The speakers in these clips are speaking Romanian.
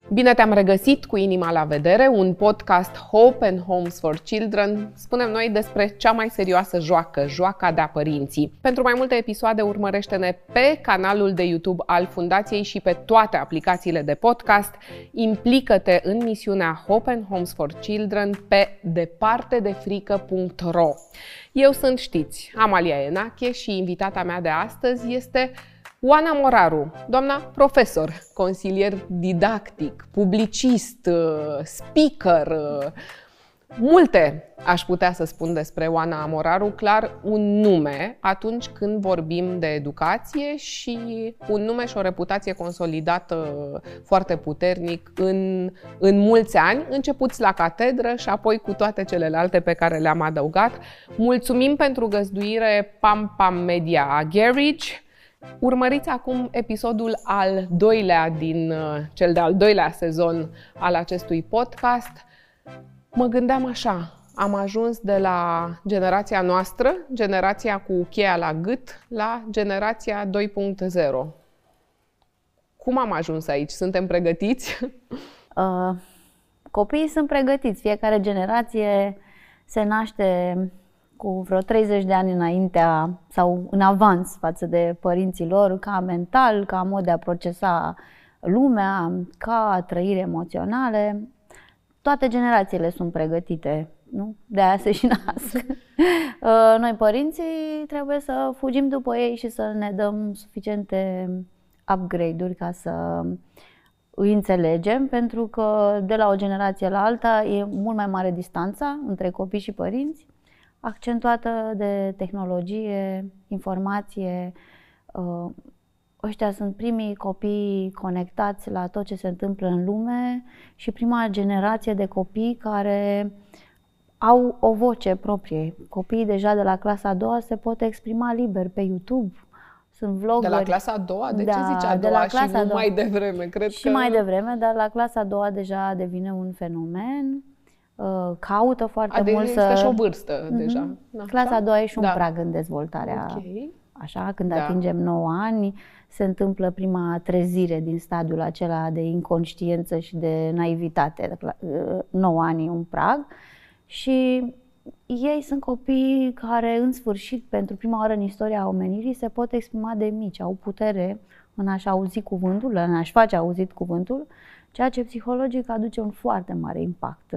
Bine te-am regăsit cu Inima la vedere, un podcast Hope and Homes for Children. Spunem noi despre cea mai serioasă joacă, joaca de-a părinții. Pentru mai multe episoade urmărește-ne pe canalul de YouTube al Fundației și pe toate aplicațiile de podcast. Implică-te în misiunea Hope and Homes for Children pe departedefrică.ro. Eu sunt, știți, Amalia Enache și invitata mea de astăzi este Oana Moraru, doamna profesor, consilier didactic, publicist, speaker, multe aș putea să spun despre Oana Moraru, clar un nume atunci când vorbim de educație și un nume și o reputație consolidată foarte puternic în mulți ani, începuți la catedră și apoi cu toate celelalte pe care le-am adăugat. Mulțumim pentru găzduire Pam Pam Media Garage. Urmăriți acum episodul al doilea din cel de-al doilea sezon al acestui podcast. Mă gândeam așa, am ajuns de la generația noastră, generația cu cheia la gât, la generația 2.0. Cum am ajuns aici? Suntem pregătiți? Copiii sunt pregătiți. Fiecare generație se naște cu vreo 30 de ani înaintea sau în avans față de părinții lor, ca mental, ca mod de a procesa lumea, ca trăiri emoționale. Toate generațiile sunt pregătite, nu? De aia se și nasc. Noi, părinții, trebuie să fugim după ei și să ne dăm suficiente upgrade-uri ca să îi înțelegem, pentru că de la o generație la alta e mult mai mare distanța între copii și părinți, accentuată de tehnologie, informație. Ăștia sunt primii copii conectați la tot ce se întâmplă în lume și prima generație de copii care au o voce proprie. Copiii deja de la clasa a doua se pot exprima liber pe YouTube. Sunt vloggeri. De la clasa a doua? De ce zici a doua și nu mai devreme? Cred și mai devreme, dar la clasa a doua deja devine un fenomen. Caută foarte mult să... Este și o vârstă deja. Clasa a doua e și un prag în dezvoltarea. Okay. Așa, când atingem 9 ani, se întâmplă prima trezire din stadiul acela de inconștiență și de naivitate. 9 ani e un prag și ei sunt copii care, în sfârșit, pentru prima oară în istoria omenirii, se pot exprima de mici, au putere în a-și auzi cuvântul, în a-și face auzit cuvântul, ceea ce psihologic aduce un foarte mare impact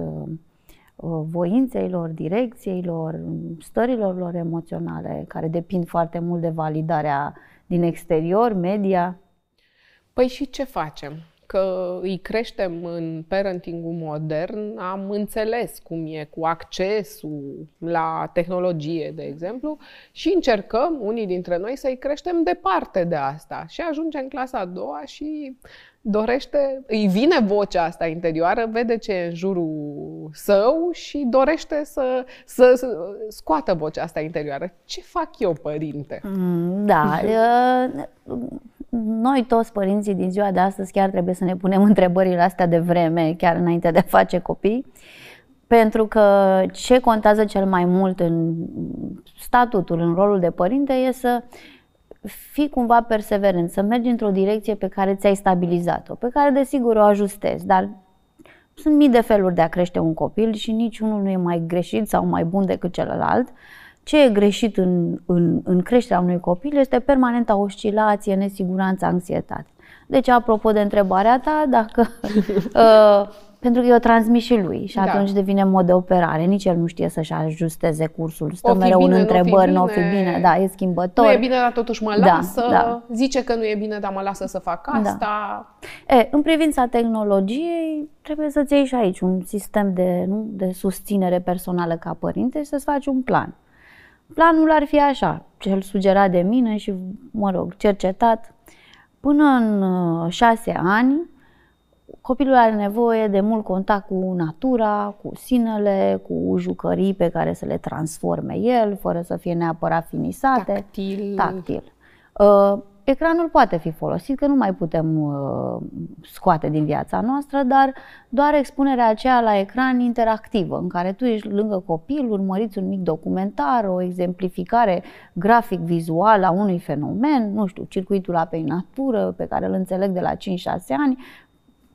voinței lor, direcției lor, stărilor lor emoționale, care depind foarte mult de validarea din exterior, media. Păi și ce facem? Că îi creștem în parenting-ul modern, am înțeles cum e cu accesul la tehnologie, de exemplu, și încercăm, unii dintre noi, să-i creștem departe de asta. Și ajunge în clasa a doua și dorește, îi vine vocea asta interioară, vede ce e în jurul său și dorește să scoată vocea asta interioară. Ce fac eu, părinte? Da, noi toți părinții din ziua de astăzi chiar trebuie să ne punem întrebările astea de vreme, chiar înainte de a face copii, pentru că ce contează cel mai mult în statutul, în rolul de părinte, e să fii cumva perseverent, să mergi într-o direcție pe care ți-ai stabilizat-o, pe care desigur o ajustezi, dar sunt mii de feluri de a crește un copil și niciunul nu e mai greșit sau mai bun decât celălalt. Ce e greșit în creșterea unui copil este permanenta oscilație, nesiguranță, anxietate. Deci, apropo de întrebarea ta, dacă pentru că eu transmit și lui și atunci devine mod de operare. Nici el nu știe să-și ajusteze cursul. Stă mereu în întrebări, nu o fi bine, da, e schimbător. Nu e bine, dar totuși mă lasă. Da. Zice că nu e bine, dar mă lasă să fac asta. Da. În privința tehnologiei, trebuie să-ți iei și aici un sistem de susținere personală ca părinte și să-ți faci un plan. Planul ar fi așa, cel sugerat de mine și, cercetat. Până în 6 ani, copilul are nevoie de mult contact cu natura, cu sinele, cu jucării pe care să le transforme el, fără să fie neapărat finisate. Tactil. Ecranul poate fi folosit, că nu mai putem scoate din viața noastră, dar doar expunerea aceea la ecran interactivă, în care tu ești lângă copil, urmăriți un mic documentar, o exemplificare grafic-vizuală a unui fenomen, nu știu, circuitul apei în natură, pe care îl înțeleg de la 5-6 ani,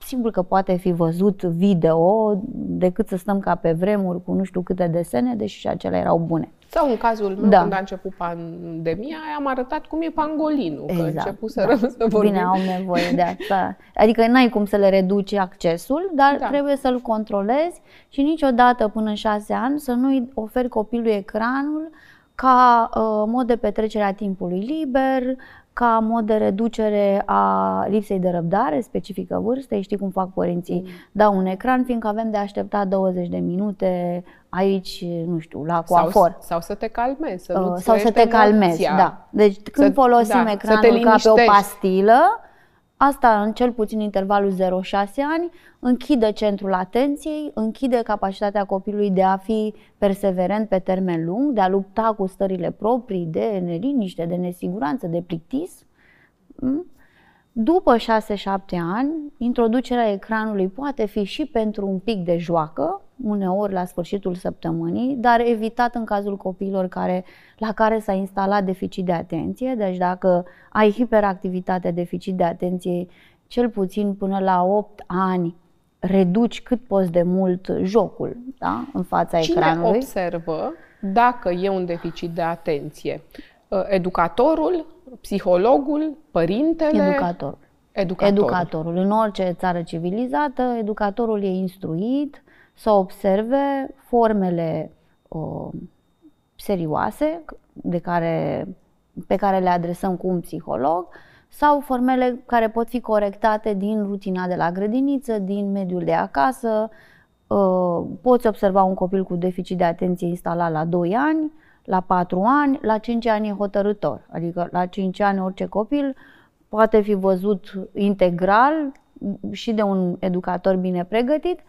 sigur că poate fi văzut video decât să stăm ca pe vremuri cu nu știu câte desene, deși și acelea erau bune. Sau în cazul meu, când a început pandemia, am arătat cum e pangolinul, că începuseră să vorbim. Bine, au nevoie de asta. Adică n-ai cum să le reduci accesul, dar trebuie să-l controlezi și niciodată până în 6 ani să nu-i oferi copilului ecranul ca mod de petrecere a timpului liber, ca mod de reducere a lipsei de răbdare specifică vârstei. Știi cum fac părinții? Dau un ecran, fiindcă avem de așteptat 20 de minute aici, nu știu, la coafor. Sau să te calmezi, sau să te calmezi, da. Deci când folosim ecranul ca pe o pastilă, asta în cel puțin intervalul 0-6 ani închide centrul atenției, închide capacitatea copilului de a fi perseverent pe termen lung, de a lupta cu stările proprii de neliniște, de nesiguranță, de plictis. După 6-7 ani, introducerea ecranului poate fi și pentru un pic de joacă, uneori la sfârșitul săptămânii, dar evitat în cazul copiilor la care s-a instalat deficit de atenție. Deci dacă ai hiperactivitate, deficit de atenție, cel puțin până la 8 ani, reduci cât poți de mult jocul, da? În fața ecranului. Cine observă dacă e un deficit de atenție? Educatorul, psihologul, părintele? Educatorul. În orice țară civilizată, educatorul e instruit să observe formele serioase pe care le adresăm cu un psiholog sau formele care pot fi corectate din rutina de la grădiniță, din mediul de acasă. Poți observa un copil cu deficit de atenție instalat la 2 ani, la 4 ani, la 5 ani e hotărâtor. Adică la 5 ani orice copil poate fi văzut integral și de un educator bine pregătit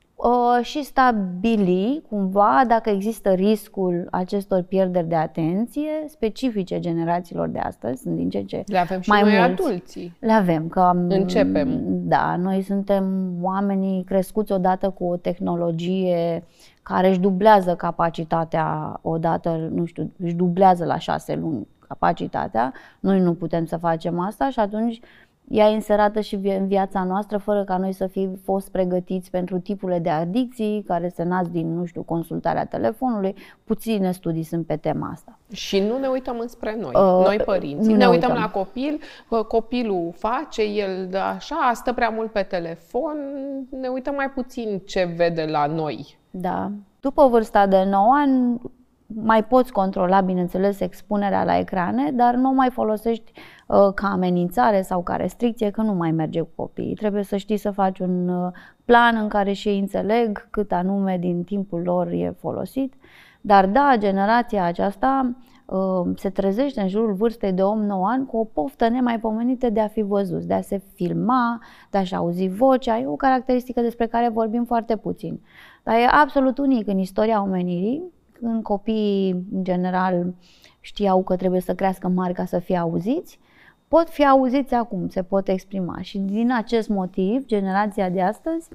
și stabili cumva dacă există riscul acestor pierderi de atenție specifice generațiilor de astăzi. Sunt din ce le avem și mai noi mulți. Adulții. Le avem. Începem. Da, noi suntem oamenii crescuți odată cu o tehnologie care își dublează capacitatea odată, nu știu, își dublează la 6 luni capacitatea. Noi nu putem să facem asta și atunci ea e inserată și în viața noastră fără ca noi să fi fost pregătiți pentru tipurile de adicții care se nasc din, nu știu, consultarea telefonului. Puține studii sunt pe tema asta. Și nu ne uităm înspre noi părinții. Ne uităm la copil, copilul face, el așa, stă prea mult pe telefon, ne uităm mai puțin ce vede la noi. Da. După vârsta de 9 ani mai poți controla, bineînțeles, expunerea la ecrane, dar nu mai folosești ca amenințare sau ca restricție, că nu mai merge cu copiii. Trebuie să știi să faci un plan în care și ei înțeleg cât anume din timpul lor e folosit. Dar da, generația aceasta se trezește în jurul vârstei de 8-9 ani cu o poftă nemaipomenită de a fi văzuți, de a se filma, de a-și auzi vocea. E o caracteristică despre care vorbim foarte puțin. Dar e absolut unic în istoria omenirii, când copiii, în general, știau că trebuie să crească mari ca să fie auziți, pot fi auziți acum, se pot exprima. Și din acest motiv, generația de astăzi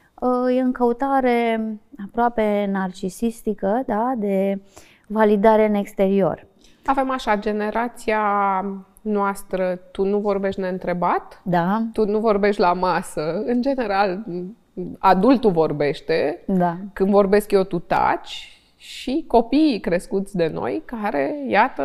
e în căutare aproape narcisistică, da, de validare în exterior. Avem așa, generația noastră, tu nu vorbești neîntrebat, da. Tu nu vorbești la masă, în general adultul vorbește, da. Când vorbesc eu tu taci. Și copiii crescuți de noi, care, iată,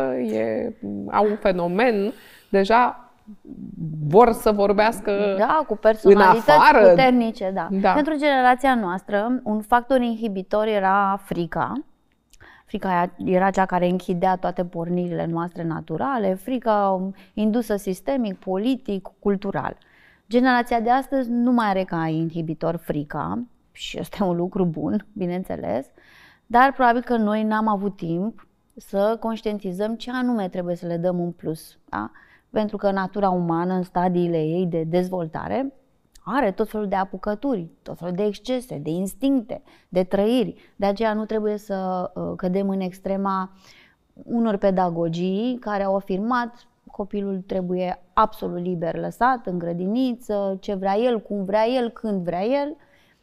au un fenomen, deja vor să vorbească cu personalități în afară. Puternice. Da. Pentru generația noastră, un factor inhibitor era frica. Frica era cea care închidea toate pornirile noastre naturale, frica indusă sistemic, politic, cultural. Generația de astăzi nu mai are ca inhibitor frica, și este un lucru bun, bineînțeles, dar probabil că noi n-am avut timp să conștientizăm ce anume trebuie să le dăm în plus. Da? Pentru că natura umană, în stadiile ei de dezvoltare, are tot felul de apucături, tot felul de excese, de instincte, de trăiri. De aceea nu trebuie să cădem în extrema unor pedagogii care au afirmat copilul trebuie absolut liber lăsat în grădiniță, ce vrea el, cum vrea el, când vrea el.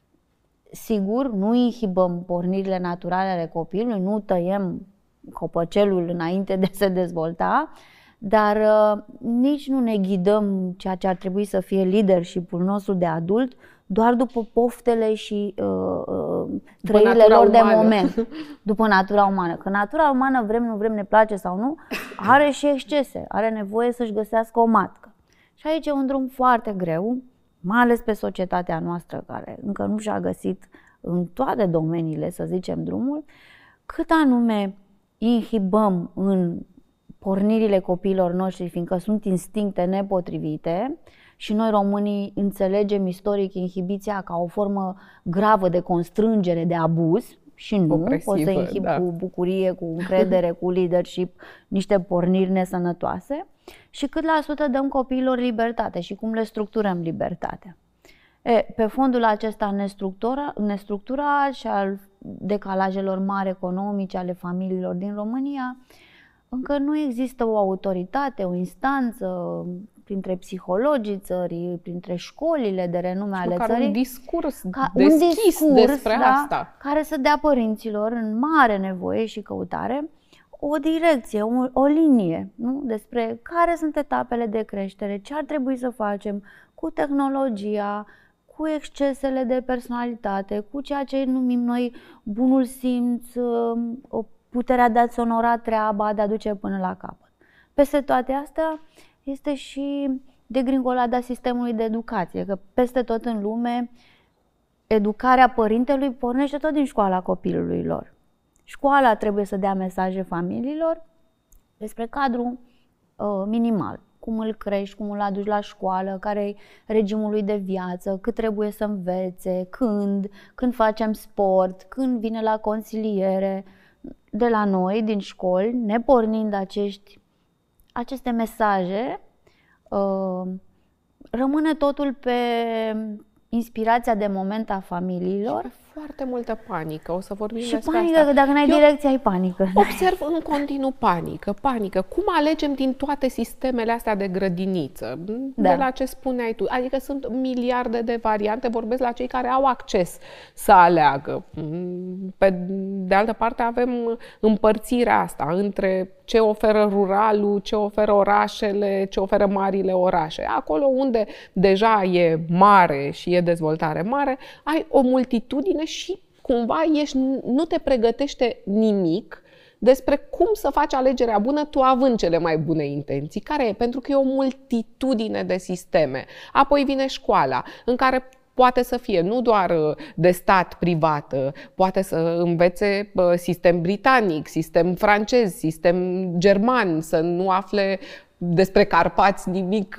Sigur, nu inhibăm pornirile naturale ale copilului, nu tăiem copăcelul înainte de a se dezvolta, dar nici nu ne ghidăm ceea ce ar trebui să fie leadership-ul nostru de adult doar după poftele și trăirile lor de moment, după natura umană. Că natura umană, vrem, nu vrem, ne place sau nu, are și excese, are nevoie să-și găsească o matcă. Și aici e un drum foarte greu, mai ales pe societatea noastră, care încă nu și-a găsit în toate domeniile, să zicem, drumul, cât anume inhibăm în pornirile copiilor noștri, fiindcă sunt instincte nepotrivite și noi românii înțelegem istoric inhibiția ca o formă gravă de constrângere, de abuz și nu, opresivă, poți să inhibi cu bucurie, cu încredere, cu leadership, niște porniri nesănătoase și cât la sută dăm copiilor libertate și cum le structurăm libertatea. Pe fondul acesta nestructurat și al decalajelor mari economice ale familiilor din România, încă nu există o autoritate, o instanță printre psihologii țării, printre școlile de renume ale țării. Un discurs deschis despre asta. Care să dea părinților în mare nevoie și căutare o direcție, o linie, nu? Despre care sunt etapele de creștere, ce ar trebui să facem cu tehnologia, cu excesele de personalitate, cu ceea ce numim noi bunul simț, puterea de a-ți onora treaba, de a duce până la capăt. Peste toate astea este și degringolada sistemului de educație, că peste tot în lume educarea părintelui pornește tot din școala copilului lor. Școala trebuie să dea mesaje familiilor despre cadrul minimal. Cum îl crești, cum îl aduci la școală, care e regimul lui de viață, cât trebuie să învețe, când facem sport, când vine la consiliere. De la noi, din școli, nepornind aceste mesaje, rămâne totul pe inspirația de moment a familiilor. Și foarte multă panică, o să vorbim și despre panică, asta. că dacă n-ai direcție, ai panică. Observ în continuu panică. Cum alegem din toate sistemele astea de grădiniță? De la ce spuneai tu? Adică sunt miliarde de variante, vorbesc la cei care au acces să aleagă. De altă parte avem împărțirea asta între ce oferă ruralul, ce oferă orașele, ce oferă marile orașe. Acolo unde deja e mare și e dezvoltare mare, ai o multitudine și cumva nu te pregătește nimic despre cum să faci alegerea bună, tu având cele mai bune intenții. Care e? Pentru că e o multitudine de sisteme. Apoi vine școala, în care poate să fie nu doar de stat privat, poate să învețe sistem britanic, sistem francez, sistem german, să nu afle despre Carpați nimic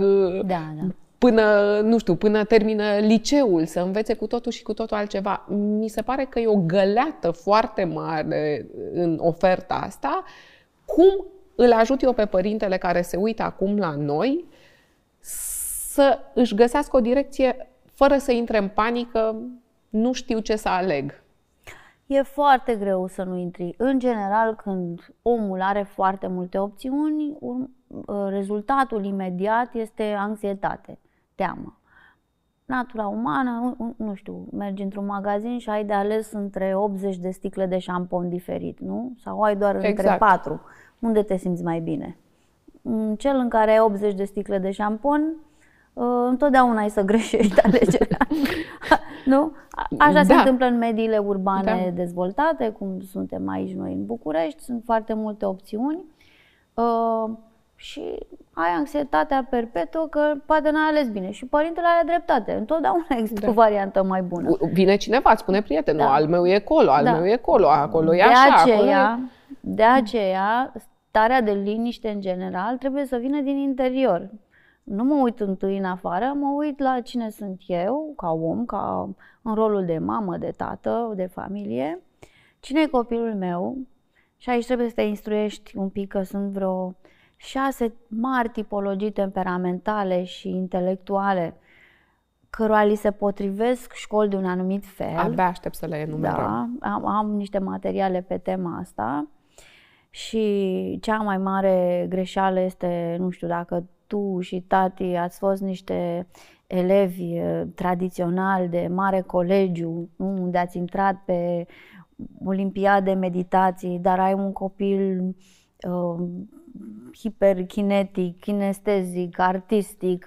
până termină liceul, să învețe cu totul și cu totul altceva. Mi se pare că e o găleată foarte mare în oferta asta. Cum îl ajut eu pe părintele care se uită acum la noi să își găsească o direcție fără să intre în panică, nu știu ce să aleg? E foarte greu să nu intri. În general, când omul are foarte multe opțiuni, rezultatul imediat este anxietate, teamă. Natura umană, nu știu, mergi într-un magazin și ai de ales între 80 de sticle de șampon diferit, nu? Sau ai doar între 4. Unde te simți mai bine? Cel în care ai 80 de sticle de șampon, întotdeauna ai să greșești alegerea. Nu? Așa se întâmplă în mediile urbane dezvoltate, cum suntem aici noi în București, sunt foarte multe opțiuni și ai anxietatea perpetuă că poate n-ai ales bine și părintele are dreptate. Întotdeauna există o variantă mai bună. Vine cineva, îți spune prietenul, al meu e acolo, al meu e acolo e așa. De aceea, starea de liniște în general trebuie să vină din interior. Nu mă uit întâi în afară, mă uit la cine sunt eu, ca om, în rolul de mamă, de tată, de familie. Cine e copilul meu? Și aici trebuie să te instruiești un pic, că sunt vreo 6 mari tipologii temperamentale și intelectuale cărora li se potrivesc școli de un anumit fel. Abia aștept să le enumerăm. Da, am niște materiale pe tema asta și cea mai mare greșeală este, nu știu dacă tu și tati ați fost niște elevi tradiționali de mare colegiu, unde ați intrat pe olimpiade, meditații, dar ai un copil hiperkinetic, kinestezic, artistic,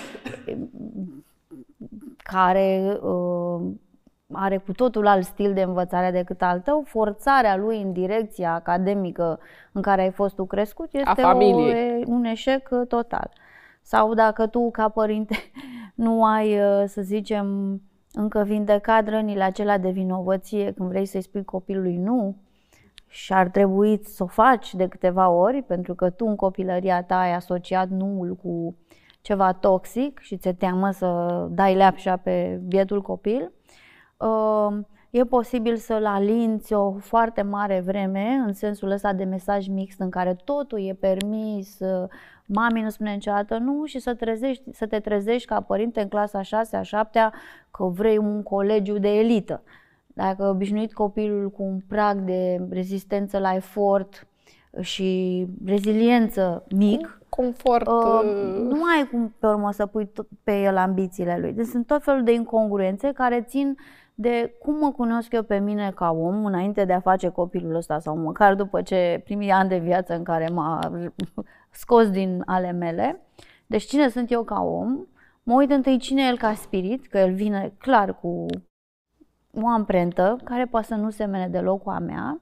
care are cu totul alt stil de învățare decât al tău, forțarea lui în direcția academică în care ai fost tu crescut este un eșec total. Sau dacă tu, ca părinte, nu ai, să zicem, încă vindecat rănile acelea de vinovăție când vrei să-i spui copilului nu, și ar trebui să o faci de câteva ori, pentru că tu în copilăria ta ai asociat nu-ul cu ceva toxic și ți-e teamă să dai leapșa pe bietul copil, e posibil să-l alinți o foarte mare vreme în sensul ăsta de mesaj mixt în care totul e permis, mami nu spune niciodată nu, și să te trezești ca părinte în clasa 6-a, 7-a că vrei un colegiu de elită. Dacă ai obișnuit copilul cu un prag de rezistență la efort și reziliență mic, confort, nu ai cum pe urmă să pui pe el ambițiile lui. Deci sunt tot felul de incongruențe care țin de cum mă cunosc eu pe mine ca om înainte de a face copilul ăsta sau măcar după ce primii ani de viață în care m-a scos din ale mele. Deci cine sunt eu ca om, mă uit întâi cine e el ca spirit, că el vine clar cu o amprentă care poate să nu semene deloc cu a mea.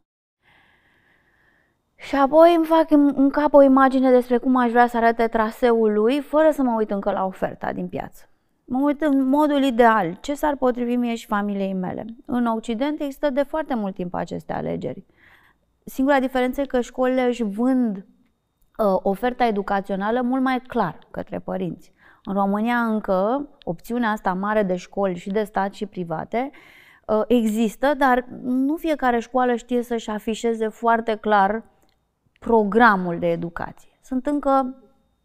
Și apoi îmi fac în cap o imagine despre cum aș vrea să arate traseul lui, fără să mă uit încă la oferta din piață. Mă uit în modul ideal, ce s-ar potrivi mie și familiei mele. În Occident există de foarte mult timp aceste alegeri. Singura diferență e că școlile își vând oferta educațională mult mai clar către părinți. În România încă opțiunea asta mare de școli și de stat și private există, dar nu fiecare școală știe să-și afișeze foarte clar programul de educație. Sunt încă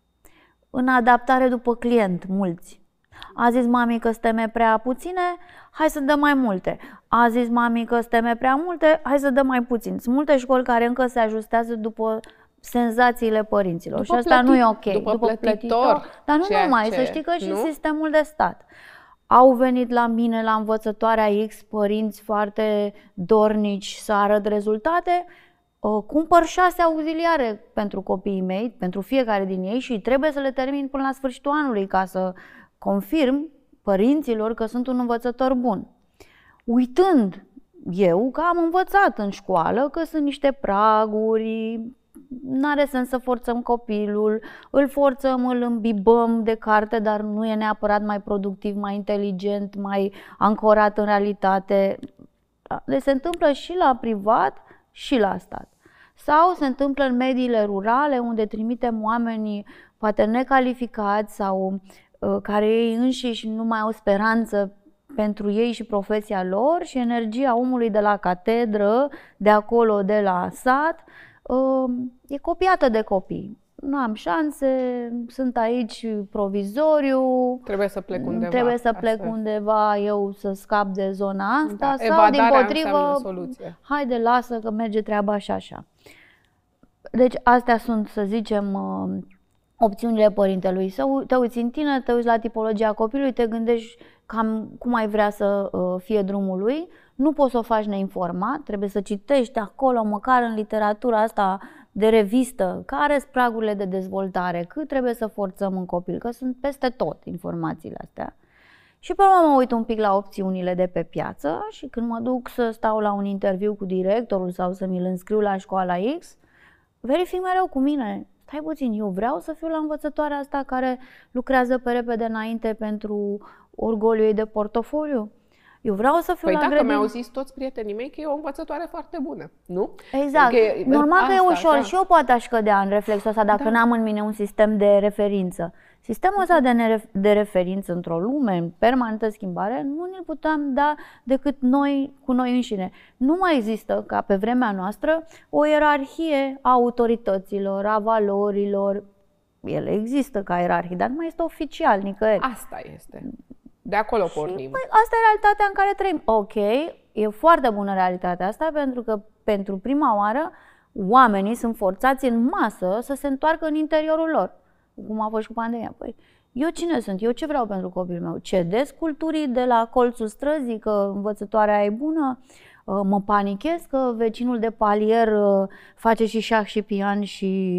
în adaptare după client, mulți. A zis mami că steme prea puține, hai să dăm mai multe. A zis mami că steme prea multe, hai să dăm mai puțin. Sunt multe școli care încă se ajustează după senzațiile părinților și asta nu e ok. După plătitor. Dar nu numai, să știi că și sistemul de stat. Au venit la mine la învățătoarea X părinți foarte dornici să arăt rezultate. Cumpăr 6 auxiliare pentru copiii mei, pentru fiecare din ei și trebuie să le termin până la sfârșitul anului ca să confirm părinților că sunt un învățător bun. Uitând eu că am învățat în școală că sunt niște praguri, n-are sens să forțăm copilul, îl forțăm, îl îmbibăm de carte, dar nu e neapărat mai productiv, mai inteligent, mai ancorat în realitate. Deci se întâmplă și la privat și la stat. Sau se întâmplă în mediile rurale unde trimitem oamenii poate necalificați sau care ei înșiși nu mai au speranță pentru ei și profesia lor și energia omului de la catedră, de acolo, de la sat, e copiată de copii. Nu am șanse, sunt aici provizoriu, trebuie să plec undeva. Trebuie să plec undeva, eu să scap de zona asta, da, sau dimpotrivă, haide, lasă că merge treaba și așa. Deci astea sunt, să zicem, opțiunile părintelui. Să te uiți în tine, te uiți la tipologia copilului, te gândești cam cum ai vrea să fie drumul lui. Nu poți să o faci neinformat, trebuie să citești acolo, măcar în literatura asta de revistă, care sunt pragurile de dezvoltare, cât trebuie să forțăm un copil, că sunt peste tot informațiile astea. Și pe urmă mă uit un pic la opțiunile de pe piață și când mă duc să stau la un interviu cu directorul sau să mi-l înscriu la școala X, verific mereu cu mine. Stai puțin, eu vreau să fiu la învățătoarea asta care lucrează pe repede înainte pentru orgoliul ei de portofoliu? Eu vreau să fiu la grădină. Mi-au zis toți prietenii mei că e o învățătoare foarte bună, nu? Exact. Normal că e ușor, da. Și eu poate aș cădea în reflexul ăsta dacă n-am în mine un sistem de referință. Sistemul ăsta de referință într-o lume în permanentă schimbare nu ne-l putem da decât noi cu noi înșine. Nu mai există, ca pe vremea noastră, o ierarhie a autorităților, a valorilor. Ele există ca ierarhii, dar nu mai este oficial nicăieri. Asta este. De acolo pornim. Păi, asta e realitatea în care trăim. Ok, e foarte bună realitatea asta pentru că pentru prima oară oamenii sunt forțați în masă să se întoarcă în interiorul lor. Cum a fost și cu pandemia. Păi, eu cine sunt? Eu ce vreau pentru copilul meu? Cedez culturii de la colțul străzii că învățătoarea e bună? Mă panichez că vecinul de palier face și șah și pian și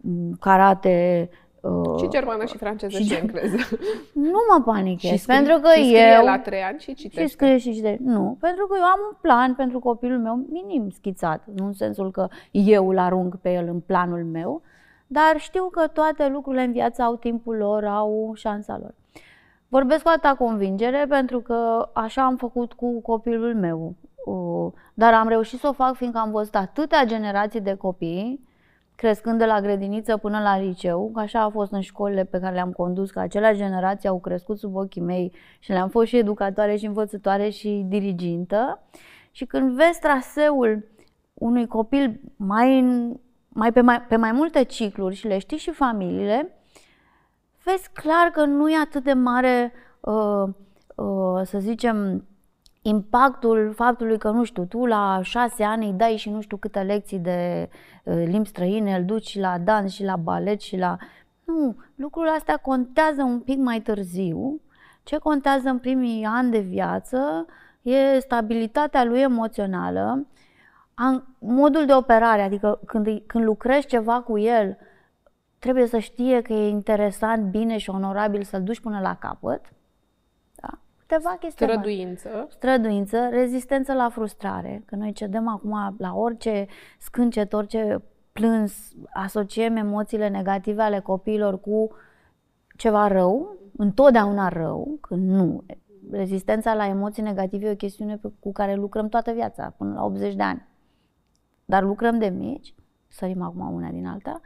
karate. Și germană și franceză și engleză. Nu mă panichez, pentru că și scrie la 3 ani și citește. Și scrie și citește. Nu, pentru că eu am un plan pentru copilul meu minim schițat, nu în sensul că eu îl arunc pe el în planul meu, dar știu că toate lucrurile în viață au timpul lor, au șansa lor. Vorbesc cu atâta convingere pentru că așa am făcut cu copilul meu, dar am reușit să o fac fiindcă am văzut atâtea generații de copii crescând de la grădiniță până la liceu, că așa a fost în școlile pe care le-am condus, că aceleași generații au crescut sub ochii mei și le-am fost și educatoare și învățătoare și dirigintă. Și când vezi traseul unui copil pe mai multe cicluri și le știi și familiile, vezi clar că nu e atât de mare, să zicem, impactul faptului că, nu știu, tu la 6 ani îi dai și nu știu câte lecții de limbi străine, îl duci și la dans și la balet și la... Nu, lucrurile astea contează un pic mai târziu. Ce contează în primii ani de viață e stabilitatea lui emoțională, modul de operare, adică când lucrezi ceva cu el, trebuie să știe că e interesant, bine și onorabil să-l duci până la capăt. Străduință, rezistență la frustrare, că noi cedăm acum la orice scâncet, orice plâns, asociem emoțiile negative ale copiilor cu ceva rău, întotdeauna rău, când nu. Rezistența la emoții negative e o chestiune cu care lucrăm toată viața, până la 80 de ani. Dar lucrăm de mici, sărim acum una din alta,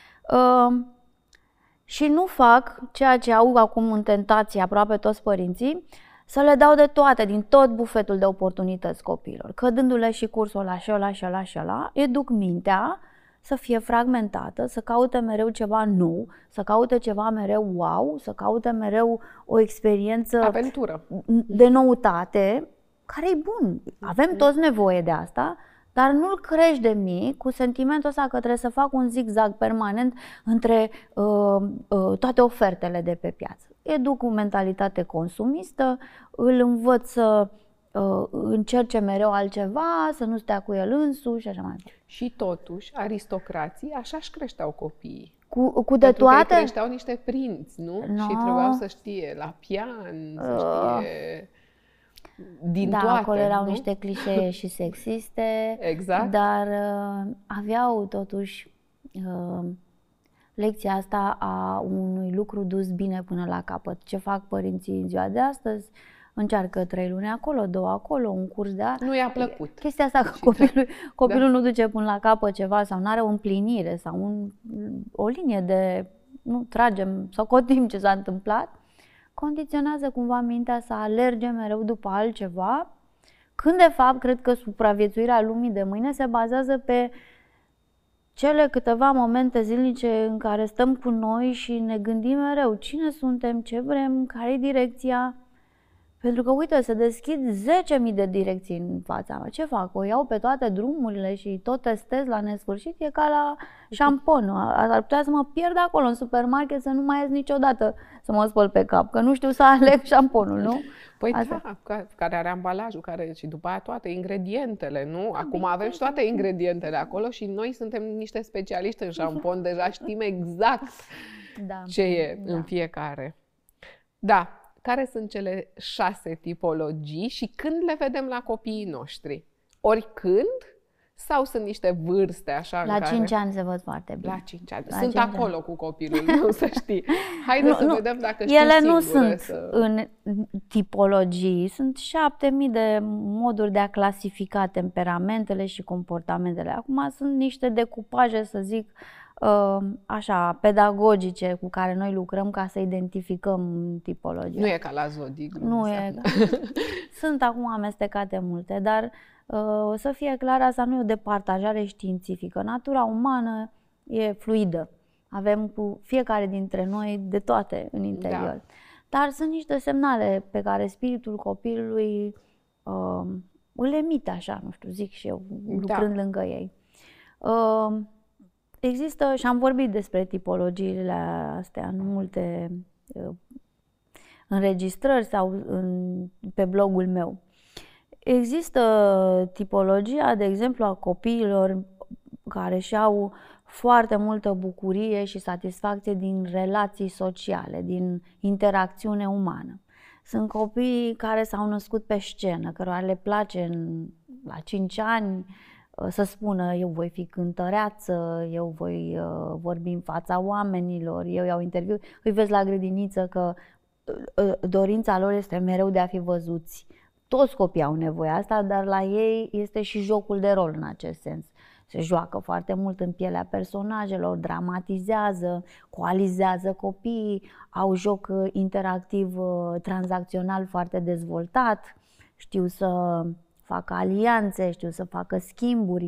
și nu fac ceea ce au acum în tentație aproape toți părinții, să le dau de toate, din tot bufetul de oportunități copiilor, că dându-le și cursul ăla și ăla și ăla și ăla, educ mintea să fie fragmentată, să caute mereu ceva nou, să caute ceva mereu wow, să caute mereu o experiență, aventură, de noutate, care e bun. Avem toți nevoie de asta, dar nu-l crești de mic cu sentimentul ăsta că trebuie să fac un zigzag permanent între toate ofertele de pe piață. Educ o mentalitate consumistă, îl învăț să încerce mereu altceva, să nu stea cu el însuși și așa mai departe. Și totuși, aristocrații așa-și creșteau copiii. Cu de toate? Că creșteau niște prinți, nu? No. Și trebuiau să știe la pian, să știe... Din toate, acolo erau nu? Niște clișee și sexiste, exact. Dar aveau totuși lecția asta a unui lucru dus bine până la capăt. Ce fac părinții în ziua de astăzi? Încearcă 3 luni acolo, 2 acolo, un curs de art. Nu i-a plăcut. Chestia asta că copilul nu duce până la capăt ceva sau nu are o împlinire sau o linie de nu tragem sau cotim ce s-a întâmplat, condiționează cumva mintea să alerge mereu după altceva, când de fapt cred că supraviețuirea lumii de mâine se bazează pe cele câteva momente zilnice în care stăm cu noi și ne gândim mereu cine suntem, ce vrem, care e direcția. Pentru că, uite, se deschid 10.000 de direcții în fața mea. Ce fac? O iau pe toate drumurile și tot testez la nesfârșit? E ca la șampon. Ar putea să mă pierd acolo în supermarket, să nu mai ies niciodată să mă spăl pe cap, că nu știu să aleg șamponul, nu? Păi asta. Da, care are ambalajul, care și după aia toate ingredientele, nu? Acum avem și toate ingredientele acolo și noi suntem niște specialiști în șampon, deja știm exact ce e în fiecare. Da. Care sunt cele 6 tipologii și când le vedem la copiii noștri? Oricând? Sau sunt niște vârste așa la în care... 5 ani se văd foarte bine. La 5 ani. Sunt acolo cu copilul, nu să știi. Haide să vedem dacă știu ele nu sunt în tipologii. Sunt 7.000 de moduri de a clasifica temperamentele și comportamentele. Acum sunt niște decupaje, să zic, așa, pedagogice cu care noi lucrăm ca să identificăm tipologia. Nu e ca la zodic. Nu e. Sunt acum amestecate multe, dar să fie clar, asta nu e o departajare științifică. Natura umană e fluidă. Avem cu fiecare dintre noi de toate în interior. Da. Dar sunt niște semnale pe care spiritul copilului îl emite așa, nu știu, zic și eu, lucrând lângă ei. Există, și am vorbit despre tipologiile astea în multe înregistrări sau pe blogul meu. Există tipologia, de exemplu, a copiilor care și-au foarte multă bucurie și satisfacție din relații sociale, din interacțiune umană. Sunt copii care s-au născut pe scenă, cărora le place la 5 ani să spună eu voi fi cântăreață, eu voi vorbi în fața oamenilor, eu iau interviu. Îi vezi la grădiniță că dorința lor este mereu de a fi văzuți. Toți copiii au nevoie asta, dar la ei este și jocul de rol în acest sens. Se joacă foarte mult în pielea personajelor, dramatizează, coalizează copiii, au joc interactiv tranzacțional foarte dezvoltat, știu să facă alianțe, știu să facă schimburi.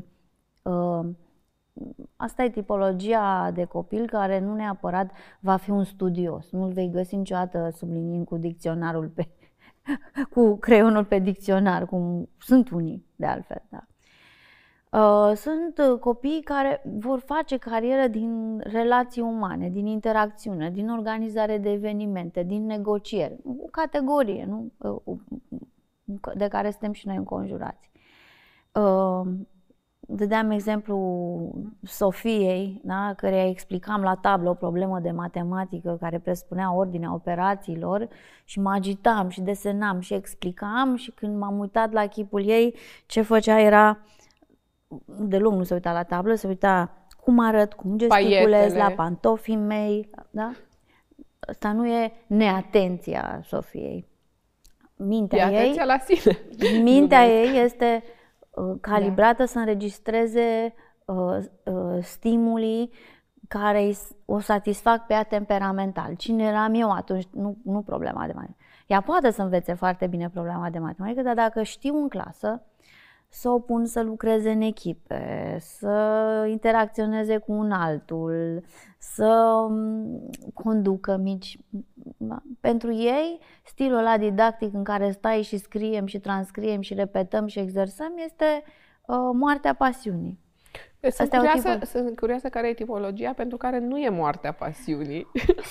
Asta e tipologia de copil care nu neapărat va fi un studios. Nu-l vei găsi niciodată subliniind cu dicționarul cu creionul pe dicționar, cum sunt unii de altfel. Da. Sunt copii care vor face carieră din relații umane, din interacțiune, din organizare de evenimente, din negocieri. O categorie, nu? De care suntem și noi înconjurați. Dădeam exemplu Sofiei, da, căreia explicam la tablă o problemă de matematică care presupunea ordinea operațiilor și mă agitam și desenam și explicam și când m-am uitat la chipul ei, ce făcea era, deloc nu se uita la tablă, se uita cum arăt, cum gesticulez, la pantofii mei, da? Asta nu e neatenția Sofiei. Mintea ei este calibrată să înregistreze stimulii care o satisfac pe ea temperamental. Cine eram eu atunci? Nu problema de matematică. Ea poate să învețe foarte bine problema de matematică, dar dacă știu în clasă să o pun să lucreze în echipe, să interacționeze cu un altul, să conducă mici. Pentru ei, stilul ăla didactic în care stai și scriem și transcriem și repetăm și exersăm este moartea pasiunii. Sunt curioasă care e tipologia pentru care nu e moartea pasiunii.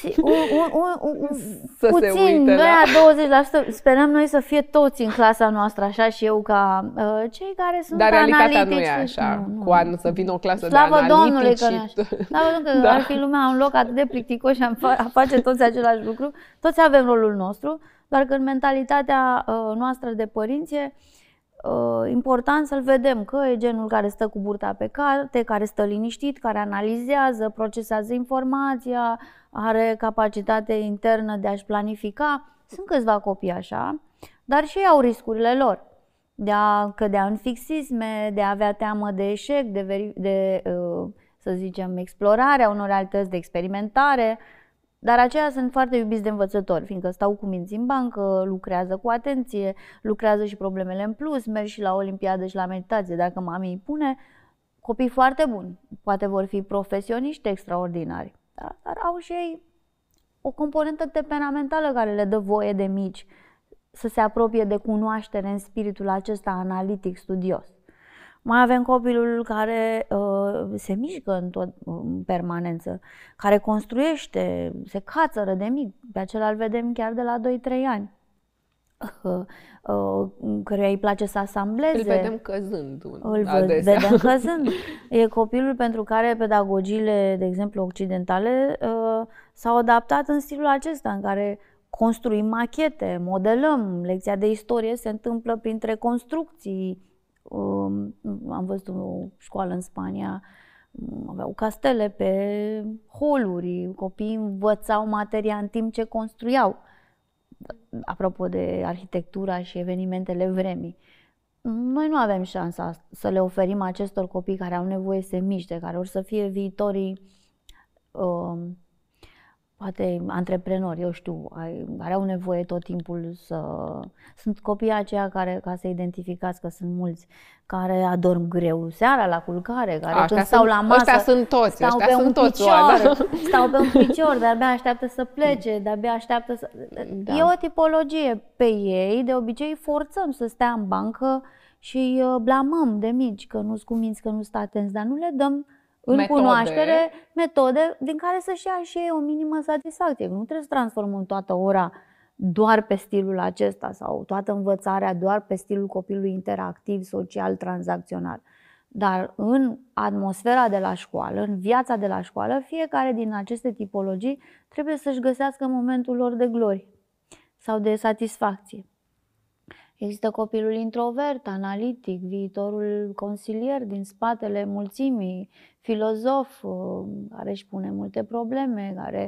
Puțin, 20%. Sperăm noi să fie toți în clasa noastră, așa și eu ca cei care sunt analitici. Dar realitatea nu e așa. Cu an să vină o clasă de analitici. Slavă Domnului că nu e așa. Slavă Domnului că ar fi lumea un loc atât de plicticos și a face toți același lucru. Toți avem rolul nostru, doar că în mentalitatea noastră de părinți e important să-l vedem că e genul care stă cu burta pe carte, care stă liniștit, care analizează, procesează informația, are capacitate internă de a-și planifica. Sunt câțiva copii așa, dar și ei au riscurile lor de a cădea în fixisme, de a avea teamă de eșec, de să zicem, explorarea unor realități, de experimentare. Dar aceia sunt foarte iubiți de învățători, fiindcă stau cu minți în bancă, lucrează cu atenție, lucrează și problemele în plus, merg și la olimpiadă și la meditație. Dacă mami îi pune, copii foarte buni, poate vor fi profesioniști extraordinari, da? Dar au și ei o componentă temperamentală care le dă voie de mici să se apropie de cunoaștere în spiritul acesta analitic, studios. Mai avem copilul care se mișcă în permanență, care construiește, se cațără de mic, pe acela îl vedem chiar de la 2-3 ani, căruia îi place să asambleze. Îl vedem căzând vedem căzând. E copilul pentru care pedagogiile, de exemplu, occidentale s-au adaptat în stilul acesta, în care construim machete, modelăm, lecția de istorie se întâmplă printre construcții. Am văzut o școală în Spania, aveau castele pe holuri, copiii învățau materia în timp ce construiau. Apropo de arhitectura și evenimentele vremii, noi nu avem șansa să le oferim acestor copii care au nevoie să se miște, care or să fie viitorii poate antreprenori, eu știu, care au nevoie tot timpul să... Sunt copiii aceia care, ca să identificați că sunt mulți, care adorm greu seara la culcare, care când stau la masă, ăștia sunt toți, stau pe un picior, stau pe un picior, de-abia așteaptă să plece, de-abia așteaptă să... Da. E o tipologie pe ei, de obicei forțăm să stea în bancă și blamăm de mici că nu-s cuminți, că nu sunt atenți, dar nu le dăm în cunoaștere metode din care să-și ia și ei o minimă satisfacție. Nu trebuie să transformăm toată ora doar pe stilul acesta sau toată învățarea doar pe stilul copilului interactiv, social, tranzacțional. Dar în atmosfera de la școală, în viața de la școală, fiecare din aceste tipologii trebuie să-și găsească momentul lor de glorie sau de satisfacție. Există copilul introvert, analitic, viitorul consilier din spatele mulțimii, filozof, care își pune multe probleme, care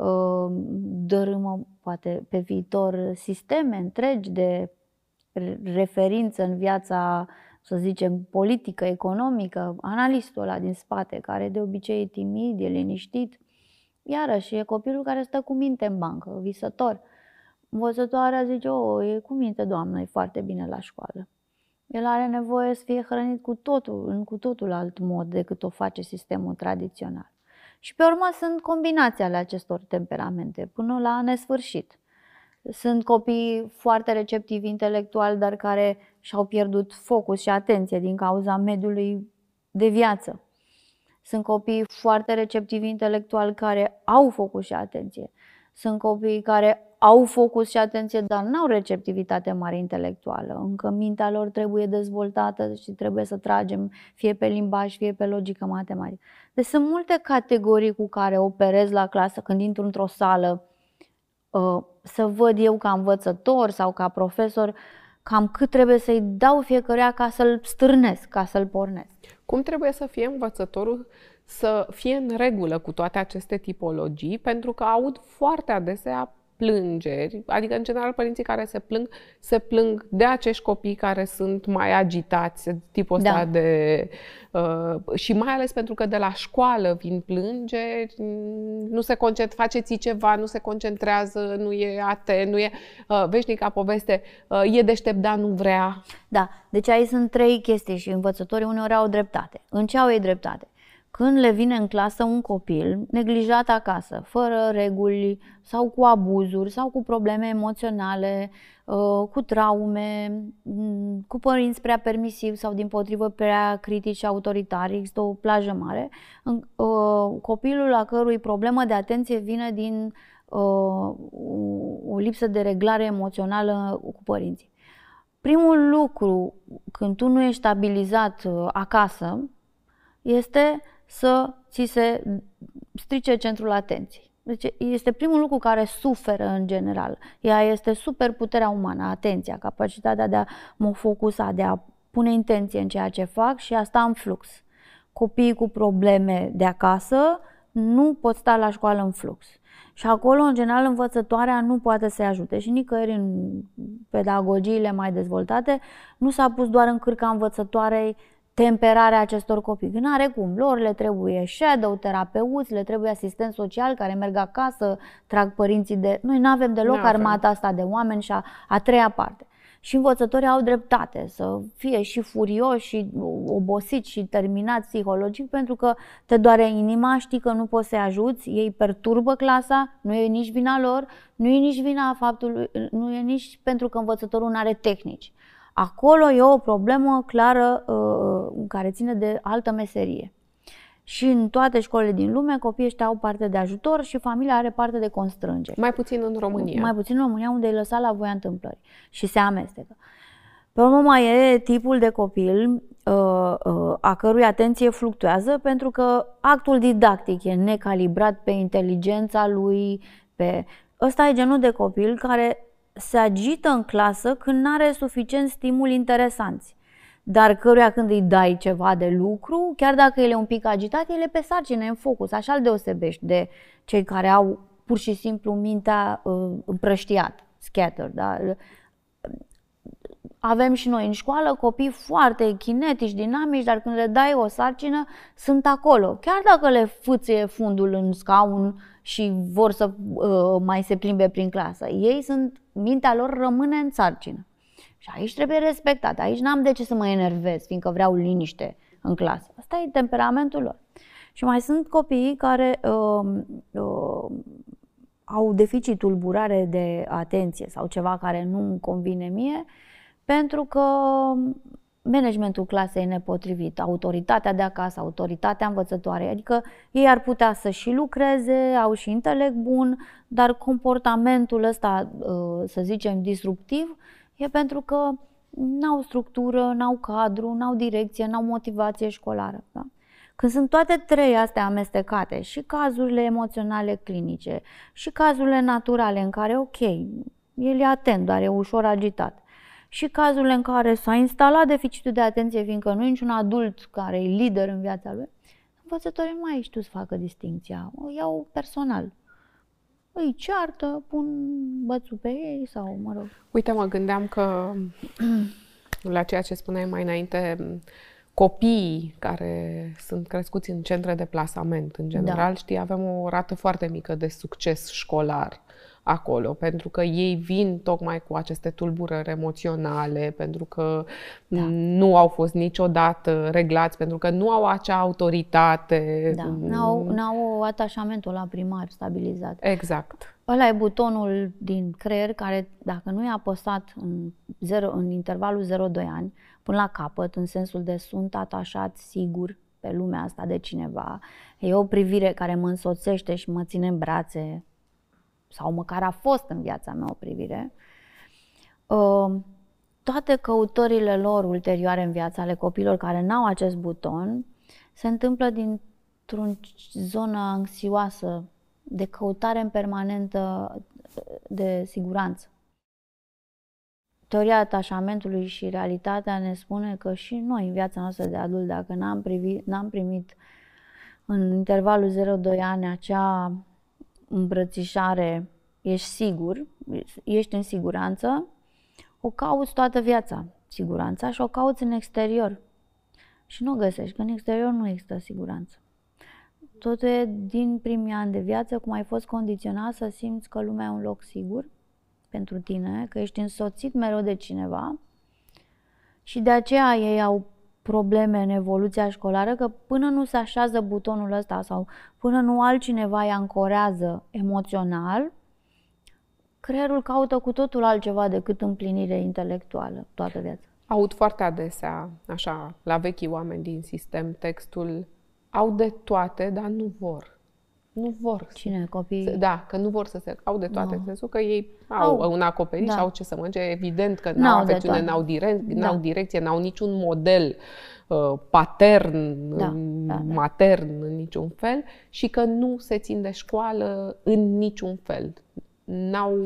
dărâmă poate pe viitor sisteme întregi de referință în viața, să zicem, politică, economică, analistul ăla din spate, care de obicei e timid, e liniștit. Iarăși, e copilul care stă cu minte în bancă, visător. Învățătoarea zice, e cu minte, doamnă, e foarte bine la școală. El are nevoie să fie hrănit în cu totul alt mod decât o face sistemul tradițional. Și pe urmă sunt combinații ale acestor temperamente, până la nesfârșit. Sunt copii foarte receptivi intelectual, dar care și-au pierdut focus și atenție din cauza mediului de viață. Sunt copii foarte receptivi intelectual care au focus și atenție. Sunt copii care au focus și atenție, dar nu au receptivitate mare intelectuală. Încă mintea lor trebuie dezvoltată și trebuie să tragem fie pe limbaj, fie pe logică matematică. Deci sunt multe categorii cu care operez la clasă când intru într-o sală, să văd eu ca învățător sau ca profesor cam cât trebuie să-i dau fiecăruia ca să-l stârnesc, ca să-l pornesc. Cum trebuie să fie învățătorul să fie în regulă cu toate aceste tipologii? Pentru că aud foarte adesea plângeri, adică în general părinții care se plâng de acești copii care sunt mai agitați, tipul ăsta de... și mai ales pentru că de la școală vin plângeri, nu se concentrează, faceți ceva, nu se concentrează, nu e atent, nu e veșnica poveste, e deștept, dar nu vrea. Da, deci aici sunt trei chestii și învățătorii uneori au dreptate. În ce au ei dreptate? Când le vine în clasă un copil neglijat acasă, fără reguli sau cu abuzuri sau cu probleme emoționale, cu traume, cu părinți prea permisivi sau dimpotrivă prea critici și autoritari, există o plajă mare, copilul a cărui problemă de atenție vine din o lipsă de reglare emoțională cu părinții. Primul lucru când tu nu ești stabilizat acasă este să ți se strice centrul atenției. Deci este primul lucru care suferă în general. Ea este superputerea umană, atenția, capacitatea de a mă focusa, de a pune intenție în ceea ce fac și a sta în flux. Copiii cu probleme de acasă nu pot sta la școală în flux. Și acolo, în general, învățătoarea nu poate să-i ajute. Și nicăieri în pedagogiile mai dezvoltate nu s-a pus doar în cârca învățătoarei temperarea acestor copii. Că n-are cum. Lor le trebuie shadow, terapeuți, le trebuie asistent social care merg acasă, trag părinții de... Noi nu avem deloc armata asta de oameni și a treia parte. Și învățătorii au dreptate să fie și furioși și obosiți și terminați psihologic pentru că te doare inima, știi că nu poți să-i ajuți, ei perturbă clasa, nu e nici vina lor, nu e nici vina faptului, nu e nici pentru că învățătorul nu are tehnici. Acolo e o problemă clară care ține de altă meserie. Și în toate școlile din lume, copiii ăștia au parte de ajutor și familia are parte de constrângeri. Mai puțin în România. Mai puțin în România, unde e lăsat la voia întâmplării și se amestecă. Pe urmă mai e tipul de copil a cărui atenție fluctuează pentru că actul didactic e necalibrat pe inteligența lui. Ăsta e genul de copil care se agită în clasă când nu are suficient stimuli interesanți, dar căruia când îi dai ceva de lucru, chiar dacă el e un pic agitat, el e pe sarcină, e în focus. Așa îl deosebești de cei care au pur și simplu mintea împrăștiată, scatter. Da? Avem și noi în școală copii foarte kinetici, dinamici, dar când le dai o sarcină, sunt acolo. Chiar dacă le fâție fundul în scaun și vor să mai se plimbe prin clasă, mintea lor rămâne în sarcină. Și aici trebuie respectat. Aici n-am de ce să mă enervez, fiindcă vreau liniște în clasă. Asta e temperamentul lor. Și mai sunt copiii care au deficit, tulburare de atenție sau ceva care nu-mi convine mie, pentru că managementul clasei e nepotrivit, autoritatea de acasă, autoritatea învățătoare, adică ei ar putea să și lucreze, au și intelect bun, dar comportamentul ăsta, să zicem, disruptiv, e pentru că n-au structură, n-au cadru, n-au direcție, n-au motivație școlară. Da? Când sunt toate trei astea amestecate, și cazurile emoționale clinice, și cazurile naturale în care, ok, el e atent, dar e ușor agitat, și cazurile în care s-a instalat deficitul de atenție, fiindcă nu e niciun adult care e lider în viața lui, învățătorii nu mai știu să facă distincția, o iau personal. Îi ceartă, pun bățul pe ei sau, mă rog. Uite, mă gândeam că la ceea ce spuneai mai înainte, copiii care sunt crescuți în centre de plasament, în general, știi, avem o rată foarte mică de succes școlar acolo, pentru că ei vin tocmai cu aceste tulburări emoționale, pentru că nu au fost niciodată reglați, pentru că nu au acea autoritate. Da, n-au atașamentul la primar stabilizat. Exact. Ăla e butonul din creier care, dacă nu e apăsat în intervalul 0-2 ani, până la capăt, în sensul de sunt atașat sigur pe lumea asta de cineva, e o privire care mă însoțește și mă ține în brațe, sau măcar a fost în viața mea o privire, toate căutările lor ulterioare în viața ale copiilor care n-au acest buton se întâmplă dintr-o zonă anxioasă, de căutare în permanentă de siguranță. Teoria atașamentului și realitatea ne spune că și noi, în viața noastră de adult, dacă n-am primit în intervalul 0-2 ani acea îmbrățișare, ești sigur, ești în siguranță, o cauți toată viața, siguranța, și o cauți în exterior. Și nu o găsești, că în exterior nu există siguranță. Totul e din primii ani de viață, cum ai fost condiționat să simți că lumea e un loc sigur pentru tine, că ești însoțit mereu de cineva, și de aceea ei au probleme în evoluția școlară, că până nu se așează butonul ăsta sau până nu altcineva îi ancorează emoțional, creierul caută cu totul altceva decât împlinire intelectuală toată viața. Aud foarte adesea, așa, la vechii oameni din sistem, textul: au de toate, dar nu vor. Nu vor. Cine? Copiii? Da, că nu vor să se... Au de toate, în sensul că ei au un acoperiș, au ce să mănânce, evident că n-au afecțiune, n-au direcție, n-au niciun model patern, matern în niciun fel, și că nu se țin de școală în niciun fel. N-au...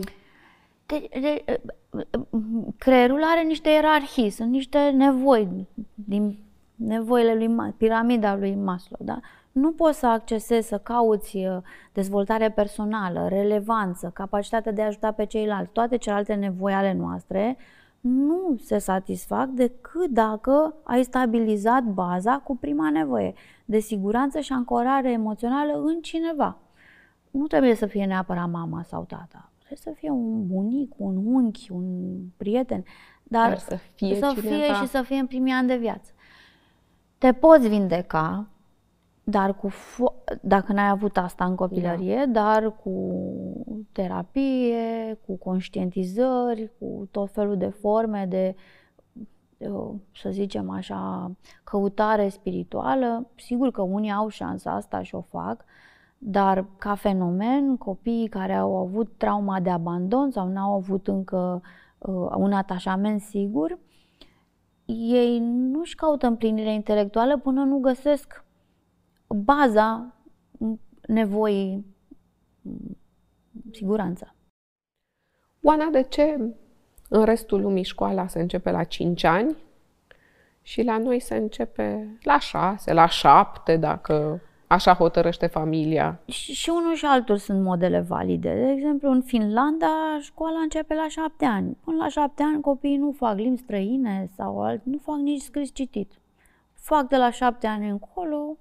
Creierul are niște ierarhii, sunt niște nevoi din nevoile lui piramida lui Maslow, da? Nu poți să accesezi, să cauți dezvoltare personală, relevanță, capacitatea de a ajuta pe ceilalți. Toate celelalte nevoi ale noastre nu se satisfac decât dacă ai stabilizat baza cu prima nevoie de siguranță și ancorare emoțională în cineva. Nu trebuie să fie neapărat mama sau tata. Trebuie să fie un bunic, un unchi, un prieten, dar să fie și să fie în primii ani de viață. Te poți vindeca, dar dacă n-ai avut asta în copilărie, dar cu terapie, cu conștientizări, cu tot felul de forme de, să zicem așa, căutare spirituală. Sigur că unii au șansa asta și o fac, dar ca fenomen, copiii care au avut trauma de abandon sau n-au avut încă un atașament sigur, ei nu-și caută împlinirea intelectuală până nu găsesc baza nevoii, siguranța. Oana, de ce în restul lumii școala se începe la 5 ani și la noi se începe la 6, la 7, dacă așa hotărăște familia? Și unul și altul sunt modele valide. De exemplu, în Finlanda, școala începe la 7 ani. Până la 7 ani copiii nu fac limbi străine sau nu fac nici scris-citit. Fac de la 7 ani încolo.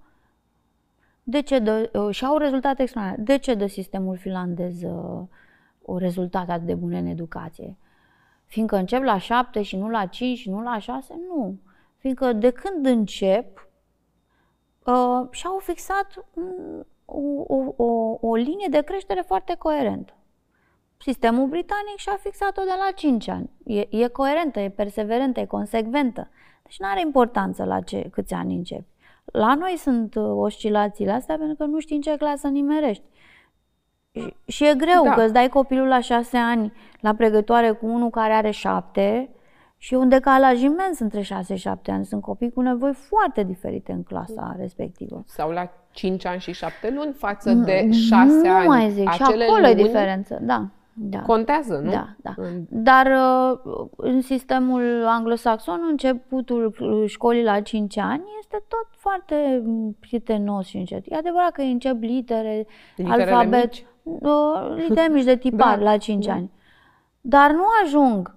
Și au rezultate extraordinare. De ce dă sistemul finlandez o rezultate atât de bune în educație? Fiindcă încep la 7 și nu la 5 și nu la 6? Nu. Fiindcă de când încep, și-au fixat o linie de creștere foarte coerentă. Sistemul britanic și-a fixat-o de la 5 ani. E coerentă, e perseverentă, e consecventă. Deci nu are importanță la câți ani începi. La noi sunt oscilațiile astea pentru că nu știi în ce clasă nimerești. Și e greu, că îți dai copilul la 6 ani la pregătoare cu unul care are 7 Și e un decalaj imens între 6 și 7 ani. Sunt copii cu nevoi foarte diferite în clasa respectivă. Sau la 5 ani și 7 luni față de 6 ani. Nu mai zic, și acolo e diferență, da. Contează, nu? Da. Dar în sistemul anglosaxon, începutul școlii la 5 ani este tot foarte prietenos și încet. E adevărat că încep litere, alfabet, mici. Litere mici de tipar la 5 ani. Dar nu ajung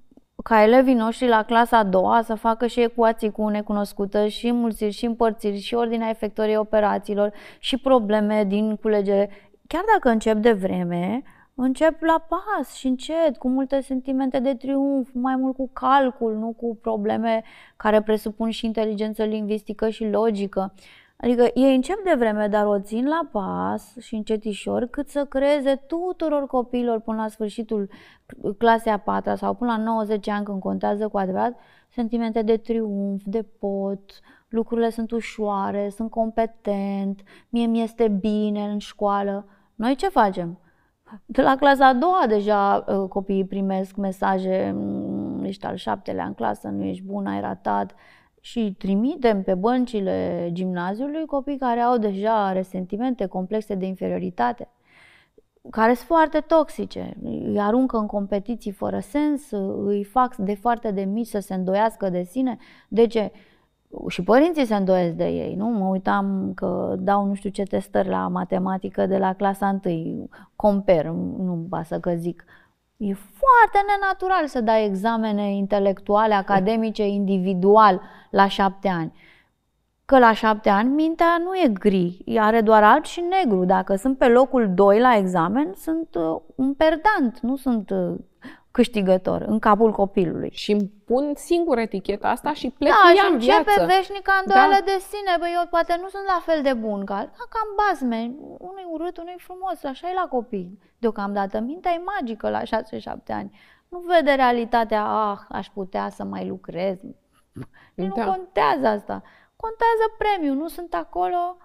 ca elevii noștri la clasa a doua să facă și ecuații cu necunoscută, și înmulțiri, și împărțiri, și ordinea efectuării operațiilor, și probleme din culegere. Chiar dacă încep de vreme, încep la pas și încet, cu multe sentimente de triumf, mai mult cu calcul, nu cu probleme care presupun și inteligență lingvistică și logică. Adică ei încep de vreme, dar o țin la pas și încetișor, cât să creeze tuturor copiilor până la sfârșitul clasei a 4-a sau până la 90 ani, când contează cu adevărat, sentimente de triumf, de pot, lucrurile sunt ușoare, sunt competent, mie mi-este bine în școală. Noi ce facem? De la clasa a doua deja copiii primesc mesaje, ești al 7-lea în clasă, nu ești bun, ai ratat, și trimitem pe băncile gimnaziului copii care au deja resentimente complexe de inferioritate, care sunt foarte toxice, îi aruncă în competiții fără sens, îi fac de foarte de mici să se îndoiască de sine. De ce? Și părinții se îndoiesc de ei, nu? Mă uitam că dau nu știu ce testări la matematică de la clasa 1, compare, nu-mi pasă că zic. E foarte nenatural să dai examene intelectuale, academice, individual la 7 ani. Că la 7 ani mintea nu e gri, are doar alb și negru. Dacă sunt pe locul 2 la examen, sunt un perdant, nu sunt câștigător în capul copilului. Și îmi pun singur eticheta asta și plec cu ea în viață. Da, și începe veșnica îndoială de sine. Băi, eu poate nu sunt la fel de bun ca cam bazme. Unul urât, unul frumos, așa e la copii. Deocamdată mintea e magică la 6-7 ani. Nu vede realitatea, aș putea să mai lucrez. Nu contează asta. Contează premiul, nu sunt acolo.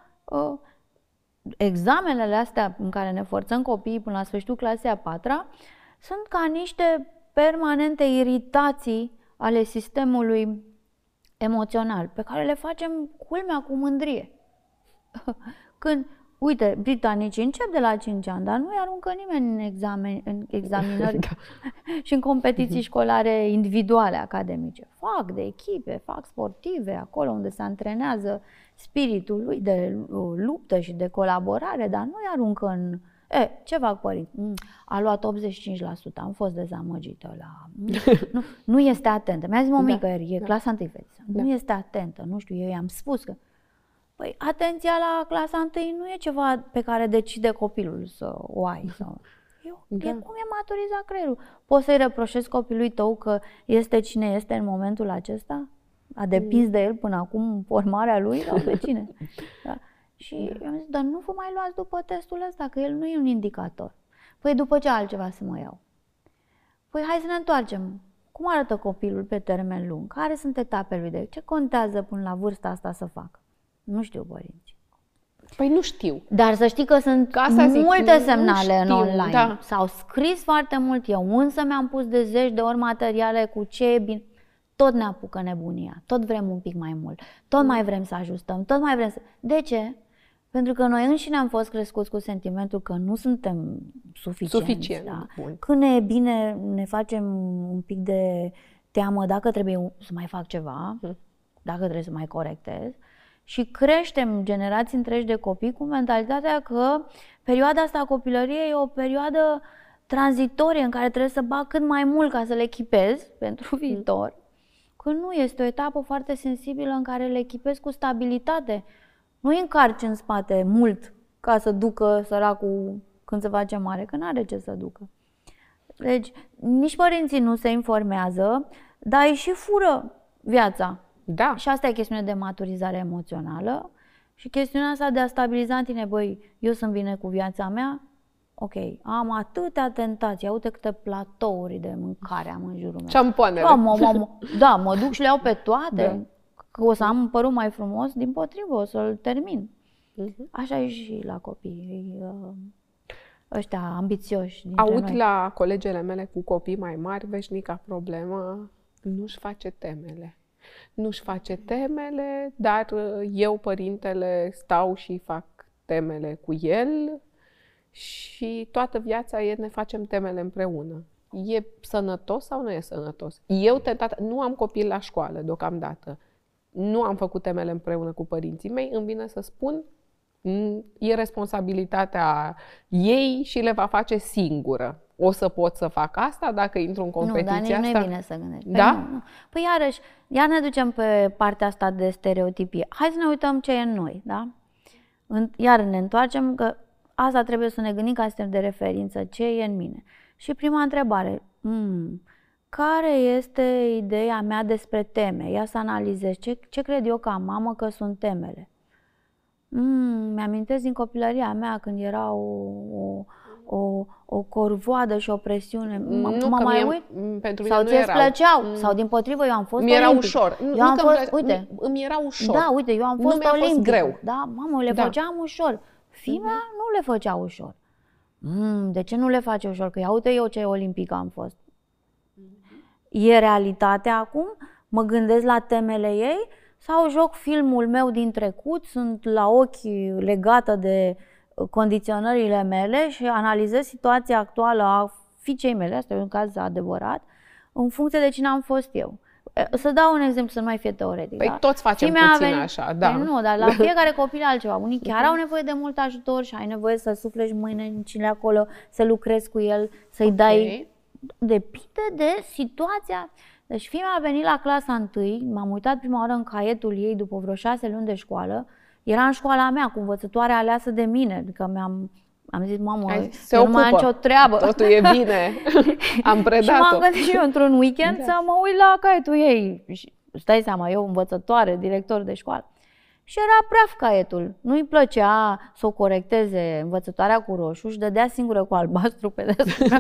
Examenele astea în care ne forțăm copiii până la sfârșitul clasei a 4-a sunt ca niște permanente iritații ale sistemului emoțional, pe care le facem culmea cu mândrie. Când, uite, britanicii încep de la 5 ani, dar nu-i aruncă nimeni în examinări și în competiții școlare individuale, academice. Fac de echipe, fac sportive, acolo unde se antrenează spiritul lui de luptă și de colaborare, dar nu-i aruncă în... ce fac părinți? A luat 85%, am fost dezamăgită nu este atentă. Mi-a zis mămică, e clasa 1 fetiță. Nu este atentă, nu știu, eu i-am spus că... Păi, atenția la clasa 1 nu e ceva pe care decide copilul să o ai. E cum e maturizat creierul. Poți să-i reproșezi copilului tău că este cine este în momentul acesta? A depins de el până acum formarea lui sau de cine? Da. Și eu am zis, dar nu vă mai luați după testul ăsta, că el nu e un indicator. Păi după ce altceva să mă iau? Păi hai să ne întoarcem. Cum arată copilul pe termen lung? Care sunt etapele lui? Ce contează până la vârsta asta să facă? Nu știu, părinți. Păi nu știu. Dar să știi că sunt multe semnale în online. Da. S-au scris foarte mult. Eu însă mi-am pus de 10 de ori materiale cu ce e bine. Tot ne apucă nebunia. Tot vrem un pic mai mult. Tot mai vrem să ajustăm. Tot mai vrem să... De ce? Pentru că noi înșine am fost crescuți cu sentimentul că nu suntem suficienți. Da? Când ne e bine, ne facem un pic de teamă dacă trebuie să mai fac ceva, dacă trebuie să mai corectez. Și creștem generații întregi de copii cu mentalitatea că perioada asta a copilăriei e o perioadă tranzitorie în care trebuie să bag cât mai mult ca să le echipez pentru viitor. Când nu, este o etapă foarte sensibilă în care le echipez cu stabilitate. Nu-i încarci în spate mult ca să ducă săracul când se face mare, că n-are ce să ducă. Deci, nici părinții nu se informează, dar îi și fură viața. Da. Și asta e chestiune de maturizare emoțională și chestiunea asta de a stabiliza în tine, băi, eu sunt bine cu viața mea, ok, am atâtea tentații, uite câte platouri de mâncare am în jurul meu. Șampoanele. Da, mă duc și le iau pe toate. Da. Că o să am părul mai frumos, dimpotrivă, o să-l termin. Așa e și la copii, ăștia ambițioși. Aud la colegele mele cu copii mai mari veșnica problemă Nu-și face temele. Nu-și face temele, dar eu, părintele, stau și fac temele cu el și toată viața ne facem temele împreună. E sănătos sau nu e sănătos? Eu nu am copil la școală deocamdată. Nu am făcut temele împreună cu părinții mei. Îmi vine să spun, e responsabilitatea ei și le va face singură. O să pot să fac asta dacă intru în competiția asta? Nu, dar nu e bine să gândești. Da? Nu. Păi iarăși, iar ne ducem pe partea asta de stereotipie. Hai să ne uităm ce e în noi, da? Iar ne întoarcem că asta trebuie să ne gândim ca sistem de referință, ce e în mine. Și prima întrebare, care este ideea mea despre teme? Ia să analizez. Ce cred eu ca mamă că sunt temele? Mi-amintesc din copilăria mea când era o corvoadă și o presiune. Mă mai uit? Pentru mine sau nu ți-ți erau. Plăceau? Sau din-potrivă, eu am fost Mi era olimpic. ușor. Uite, îmi era ușor. Da, uite, eu am fost Nu mi-a fost olimpic. greu. Da, mamă, le făceam ușor. Fimea nu le făcea ușor. De ce nu le face ușor? Că ia uite eu ce olimpică am fost. E realitatea acum? Mă gândesc la temele ei? Sau joc filmul meu din trecut, sunt la ochi legată de condiționările mele și analizez situația actuală a fiicei mele, asta e un caz adevărat, în funcție de cine am fost eu. Să dau un exemplu, să nu mai fie teoretic. Păi da? toți facem puțin așa, da. Păi nu, dar la fiecare copil altceva. Unii chiar au nevoie de mult ajutor și ai nevoie să suflești mâinile acolo, să lucrezi cu el, să-i dai... Depinde de situația. Deci fiica a venit la clasa 1, m-am uitat prima oară în caietul ei după vreo 6 luni de școală. Era în școala mea, cu învățătoare aleasă de mine. Adică am zis, mamă, eu nu mai am nicio treabă. Totul e bine, am predat-o. Și m-am gândit și eu într-un weekend să mă uit la caietul ei. Și stai seama, eu învățătoare, director de școală. Și era praf caietul. Nu-i plăcea să o corecteze învățătoarea cu roșu și dădea singură cu albastru pe deasupra.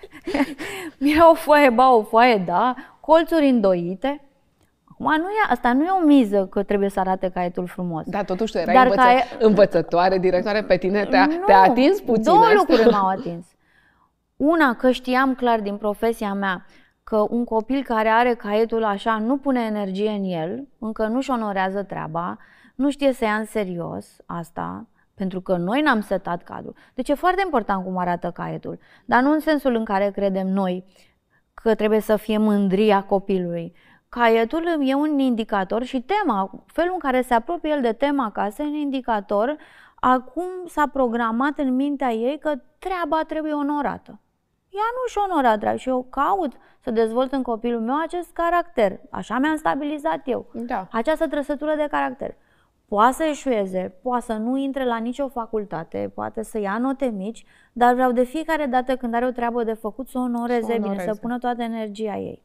Era o foaie, da, colțuri îndoite. Acum, asta nu e o miză că trebuie să arate caietul frumos. Da, totuși tu erai învățătoare, directoare, pe tine te-a atins puțin. Două lucruri m-au atins. Una, că știam clar din profesia mea că un copil care are caietul așa nu pune energie în el, încă nu-și onorează treaba, nu știe să ia în serios asta, pentru că noi n-am setat cadrul. Deci e foarte important cum arată caietul, dar nu în sensul în care credem noi că trebuie să fie mândria copilului. Caietul e un indicator și tema, felul în care se apropie el de tema acasă, e un indicator a cum s-a programat în mintea ei că treaba trebuie onorată. Ea nu-și onora treaba și eu caut să dezvolt în copilul meu acest caracter. Așa mi-am stabilizat eu. Da. Această trăsătură de caracter. Poate să eșueze, poate să nu intre la nicio facultate, poate să ia note mici, dar vreau de fiecare dată când are o treabă de făcut să o onoreze bine, să pună toată energia ei.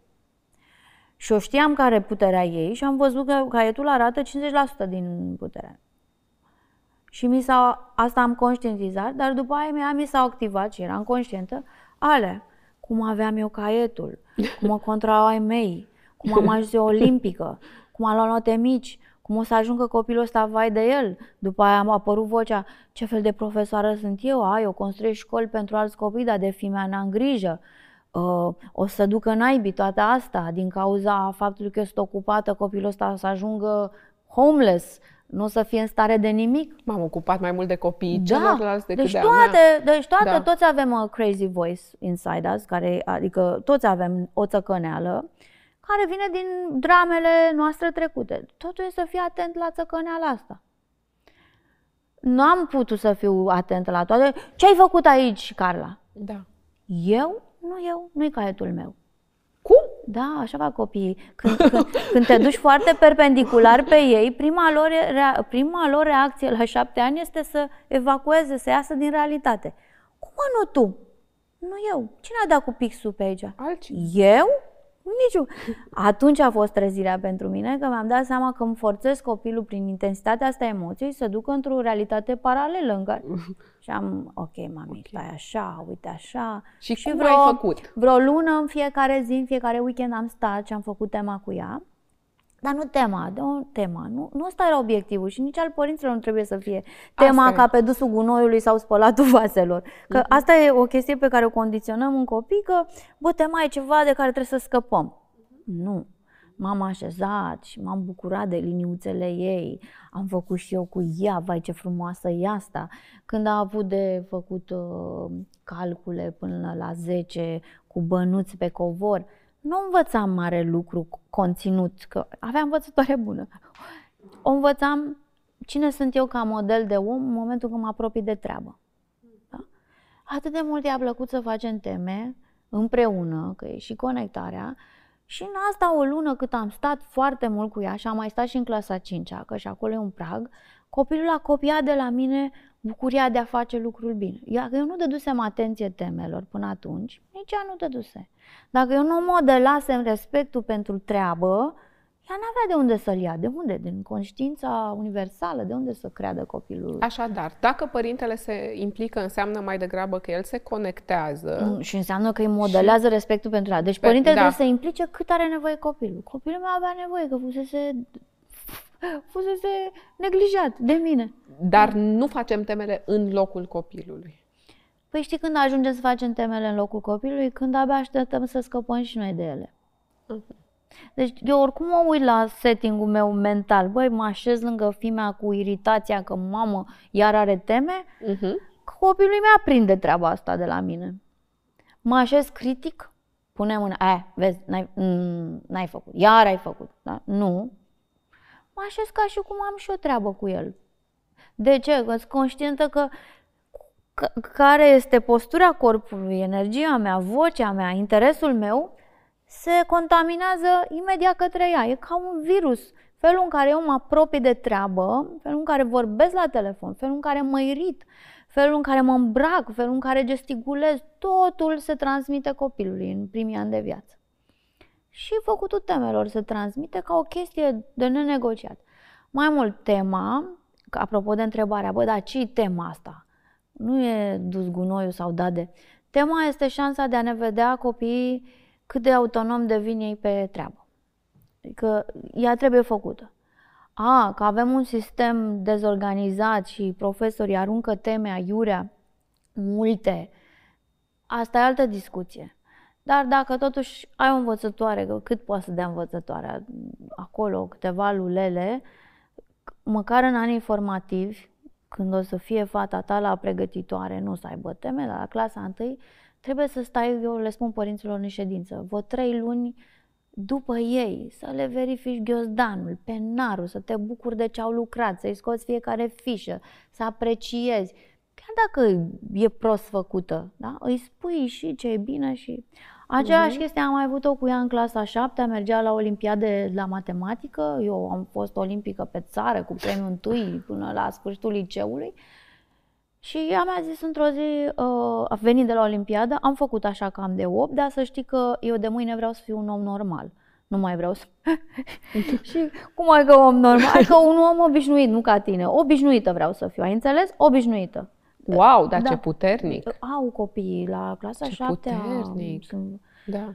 Și eu știam care puterea ei și am văzut că caietul arată 50% din puterea. Și asta am conștientizat, dar după aia mi s-a activat și eram conștientă, cum aveam eu caietul, cum mă controlau ai mei, cum am ajuns eu olimpică, cum am luat note mici, cum o să ajungă copilul ăsta vai de el. După aia am apărut vocea, ce fel de profesoară sunt eu, eu construiesc școli pentru alți copii, dar de fimea n-am grijă. O să ducă naibii toate asta din cauza faptului că eu sunt ocupată, copilul ăsta o să ajungă homeless, nu o să fie în stare de nimic. M-am ocupat mai mult de copiii celorlalți decât de toți avem a crazy voice inside us, adică toți avem o țăcăneală care vine din dramele noastre trecute. Totul e să fii atent la țăcăneala asta. Nu am putut să fiu atentă la toate. Ce ai făcut aici, Carla? Da. Eu? Nu-i caietul meu. Cum? Da, așa fac copiii. Când te duci foarte perpendicular pe ei, prima lor reacție la 7 ani este să evacueze, să iasă din realitate. Cum nu tu? Nu eu. Cine a dat cu pixul pe aici? Altcineva. Eu? Niciun. Atunci a fost trezirea pentru mine, că mi-am dat seama că îmi forțez copilul prin intensitatea asta emoției să ducă într-o realitate paralelă în care... Și am, mami, stai așa, uite așa. Și cum ai făcut? Vreo lună în fiecare zi, în fiecare weekend am stat și am făcut tema cu ea. Dar nu tema, nu ăsta era obiectivul și nici al părinților nu trebuie să fie tema ca pe dusul gunoiului sau spălatul vaselor. Că asta e o chestie pe care o condiționăm un copil, că tema e ceva de care trebuie să scăpăm. Nu. M-am așezat și m-am bucurat de liniuțele ei, am făcut și eu cu ea, vai ce frumoasă e asta. Când a avut de făcut calcule până la 10 cu bănuți pe covor, nu învățam mare lucru, conținut, că aveam învățătoare bună. O învățam cine sunt eu ca model de om în momentul când mă apropii de treabă. Da? Atât de mult i-a plăcut să facem teme împreună, că e și conectarea. Și în asta o lună cât am stat foarte mult cu ea și am mai stat și în clasa 5-a, că și acolo e un prag, copilul a copiat de la mine bucuria de a face lucrul bine. Dacă eu nu dădusem atenție temelor până atunci, nici ea nu dăduse. Dacă eu nu modelasem respectul pentru treabă, ea n-avea de unde să-l ia. De unde? Din conștiința universală, de unde să creadă copilul? Așadar, dacă părintele se implică, înseamnă mai degrabă că el se conectează. Și înseamnă că îi modelează respectul pentru ea. Deci părintele trebuie să se implice cât are nevoie copilul. Copilul meu avea nevoie, că fusese neglijat de mine. Dar nu facem temele în locul copilului. Păi știi când ajungem să facem temele în locul copilului? Când abia așteptăm să scăpăm și noi de ele. Deci eu oricum mă uit la setting-ul meu mental. Băi, mă așez lângă fimea cu iritația că mamă iar are teme, copilul meu aprinde treaba asta de la mine. Mă așez critic, pune mâna, vezi, n-ai făcut, iar ai făcut. Da? Nu. Mă așez ca și cum am și o treabă cu el. De ce? Că sunt conștientă că care este postura corpului, energia mea, vocea mea, interesul meu, se contaminează imediat către ea. E ca un virus. Felul în care eu mă apropii de treabă, felul în care vorbesc la telefon, felul în care mă irit, felul în care mă îmbrac, felul în care gesticulez, totul se transmite copilului în primii ani de viață. Și făcutul temelor se transmite ca o chestie de nenegociat. Mai mult, tema, apropo de întrebarea, dar ce-i tema asta? Nu e dus gunoiul sau dade. Tema este șansa de a ne vedea copiii cât de autonom devin ei pe treabă. Adică ea trebuie făcută. Că avem un sistem dezorganizat și profesorii aruncă teme aiurea, multe, asta e altă discuție. Dar dacă totuși ai o învățătoare, cât poate să dea învățătoarea acolo, câteva lulele, măcar în anii formativi, când o să fie fata ta la pregătitoare, nu să aibă teme, dar la clasa 1, trebuie să stai, eu le spun părinților în ședință, 3 luni după ei, să le verifici ghiozdanul, penarul, să te bucuri de ce au lucrat, să-i scoți fiecare fișă, să apreciezi. Chiar dacă e prost făcută, da? Îi spui și ce e bine și... Aceeași chestie am mai avut-o cu ea în clasa 7-a, mergea la olimpiade la matematică, eu am fost olimpică pe țară cu premiul 1 până la sfârșitul liceului. Și ea mi-a zis într-o zi, a venit de la olimpiadă, am făcut așa cam de 8, dar să știi că eu de mâine vreau să fiu un om normal. Nu mai vreau să... Și cum ai că om normal? Adică un om obișnuit, nu ca tine. Obișnuită vreau să fiu, ai înțeles? Obișnuită. Wow, dar ce puternic! Au copiii la clasa 7-a. Puternic! Da.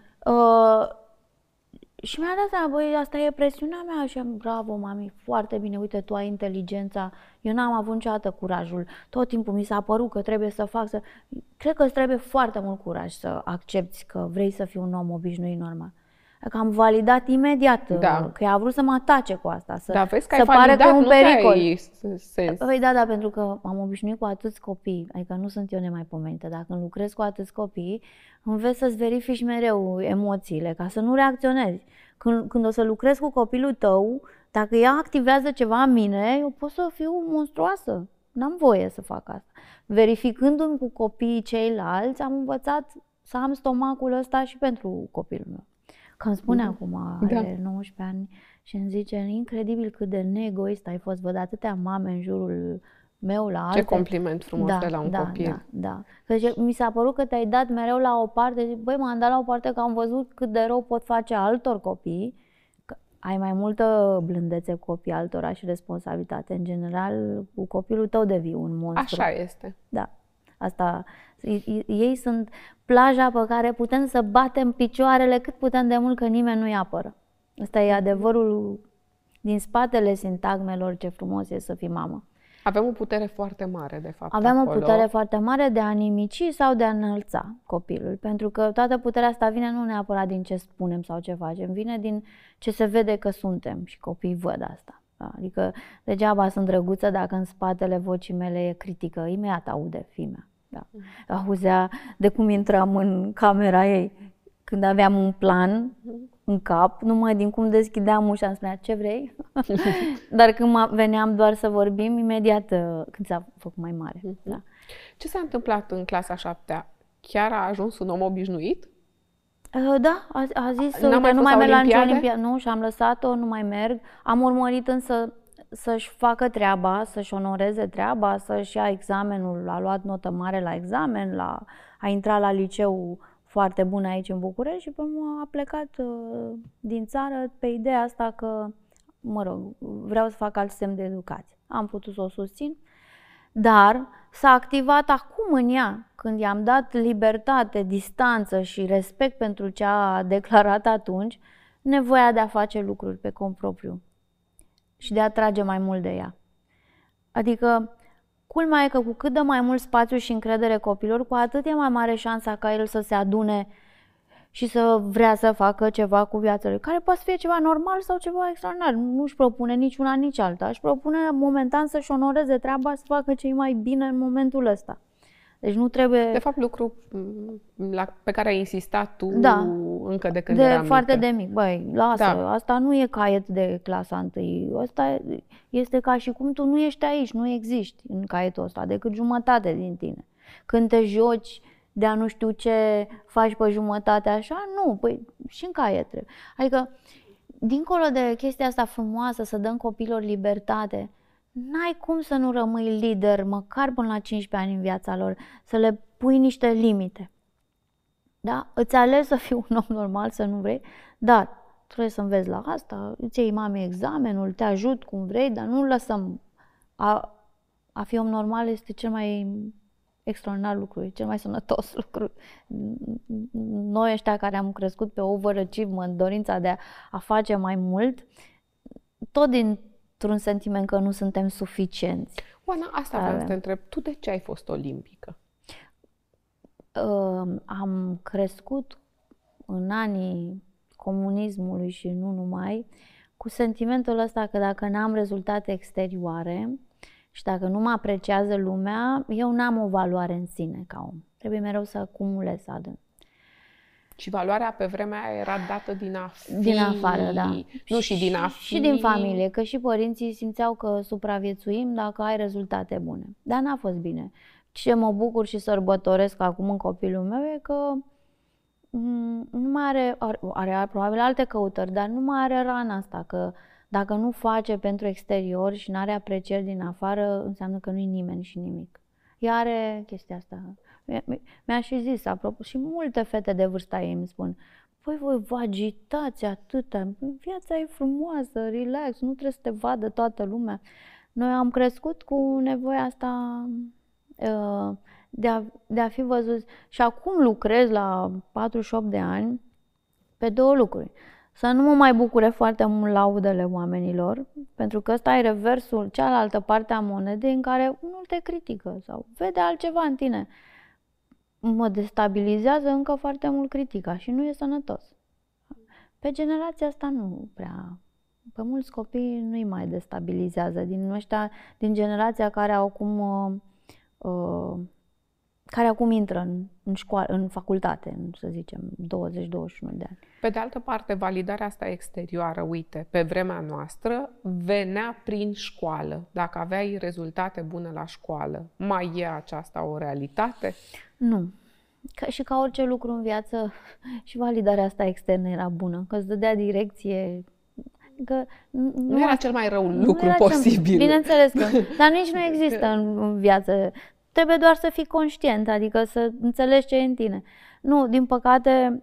Și mi-a dat seama, băi, asta e presiunea mea și am, bravo, mami, foarte bine, uite, tu ai inteligența, eu n-am avut niciodată curajul, tot timpul mi s-a părut că trebuie să fac, cred că îți trebuie foarte mult curaj să accepti că vrei să fii un om obișnuit normal. Că am validat imediat că ea a vrut să mă atace cu asta, vezi că să pare că e un pericol. Sens. Păi da, pentru că am obișnuit cu atâți copii, adică nu sunt eu nemaipomenită, dacă lucrez cu atâți copii, înveți să-ți verifici mereu emoțiile, ca să nu reacționezi. Când o să lucrez cu copilul tău, dacă ea activează ceva în mine, eu pot să fiu monstruoasă. N-am voie să fac asta. Verificându-mi cu copiii ceilalți, am învățat să am stomacul ăsta și pentru copilul meu. Că îmi spune acum, are 19 ani și îmi zice, incredibil cât de neegoist ai fost, văd atâtea mame în jurul meu la alte. Ce compliment frumos de la un copil. Da. Deci, mi s-a părut că te-ai dat mereu la o parte, zic, băi, m-am dat la o parte că am văzut cât de rău pot face altor copii, că ai mai multă blândețe cu copiii altora și responsabilitate. În general, cu copilul tău devii un monstru. Așa este. Da. Asta, ei sunt plaja pe care putem să batem picioarele cât putem de mult, că nimeni nu-i apără. Asta e adevărul din spatele sintagmelor, ce frumos e să fii mamă. Avem o putere foarte mare, de fapt. Avem acolo. o putere foarte mare de a nimici sau de a înălța copilul. Pentru că toată puterea asta vine nu neapărat din ce spunem sau ce facem, vine din ce se vede că suntem și copiii văd asta. Da? Adică degeaba sunt drăguță dacă în spatele vocii mele e critică, imediat aude fimea. Da. Auzea de cum intram în camera ei. Când aveam un plan în cap, numai din cum deschideam ușa îmi spunea ce vrei. Dar când veneam doar să vorbim, imediat când s-a făcut mai mare. Da. Ce s-a întâmplat în clasa 7-a? Chiar a ajuns un om obișnuit? Da, a zis N-a mai că nu fost mai merg la nicio olimpiade? olimpiadă. Nu, și am lăsat-o, nu mai merg. Am urmărit însă să-și facă treaba, să-și onoreze treaba, să-și ia examenul, a luat notă mare la examen, a intrat la liceu foarte bun aici în București și pe urmă a plecat din țară pe ideea asta că, mă rog, vreau să fac alt semn de educație. Am putut să o susțin, dar s-a activat acum în ea, când i-am dat libertate, distanță și respect pentru ce a declarat atunci, nevoia de a face lucruri pe cont propriu și de a trage mai mult de ea. Adică, culmea e că cu cât dă mai mult spațiu și încredere copilor, cu atât e mai mare șansa ca el să se adune și să vrea să facă ceva cu viața lui, care poate să fie ceva normal sau ceva extraordinar. Nu își propune nici una, nici alta. Își propune momentan să-și onoreze treaba, să facă ce mai bine în momentul ăsta. Deci nu trebuie... De fapt, lucru pe care ai insistat tu încă de când de eram foarte mică. de mic. Băi, lasă, asta nu e caiet de clasa 1. Asta este ca și cum tu nu ești aici, nu existi în caietul ăsta, decât jumătate din tine. Când te joci de-a nu știu ce faci pe jumătate așa, nu, păi și în caiet trebuie. Adică, dincolo de chestia asta frumoasă, să dăm copilor libertate, n-ai cum să nu rămâi lider, măcar până la 15 ani în viața lor, să le pui niște limite. Da? Îți alegi să fii un om normal, să nu vrei, dar trebuie să înveți la asta, îți iei mami examenul, te ajut cum vrei, dar nu lăsăm. A fi om normal este cel mai extraordinar lucru, cel mai sănătos lucru. Noi ăștia care am crescut pe overachievement, dorința de a face mai mult, tot dintr-un sentiment că nu suntem suficienți. Oana, asta vreau să te întreb. Tu de ce ai fost olimpică? Am crescut în anii comunismului și nu numai, cu sentimentul ăsta că dacă n-am rezultate exterioare și dacă nu mă apreciază lumea, eu n-am o valoare în sine ca om. Trebuie mereu să acumulez, să adun. Și valoarea pe vremea aia era dată din a fi... Din afară, da. Nu și din a fi... Și din familie, că și părinții simțeau că supraviețuim dacă ai rezultate bune. Dar n-a fost bine. Ce mă bucur și sărbătoresc acum în copilul meu e că nu mai are probabil alte căutări, dar nu mai are rana asta, că dacă nu face pentru exterior și nu are aprecieri din afară, înseamnă că nu-i nimeni și nimic. Ea are chestia asta. Mi-a și zis, apropo, și multe fete de vârsta ei îmi spun: păi voi vă agitați atâta, viața e frumoasă, relax, nu trebuie să te vadă toată lumea. Noi am crescut cu nevoia asta de a fi văzut. Și acum lucrez la 48 de ani pe două lucruri. Să nu mă mai bucure foarte mult laudele oamenilor, pentru că ăsta e reversul, cealaltă parte a monedei, în care unul te critică sau vede altceva în tine. Mă destabilizează încă foarte mult critica și nu e sănătos. Pe generația asta nu prea. Pe mulți copii nu-i mai destabilizează. Din generația care acum intră în școală, în facultate, să zicem, 20-21 de ani. Pe de altă parte, validarea asta exterioară, uite, pe vremea noastră, venea prin școală. Dacă aveai rezultate bune la școală, mai e aceasta o realitate? Nu. Și ca orice lucru în viață, și validarea asta externă era bună, că îți dădea direcție. Că nu era cel mai rău lucru posibil. Bineînțeles că, dar nici nu există în viață. Trebuie doar să fii conștient, adică să înțelegi ce e în tine. Nu, din păcate,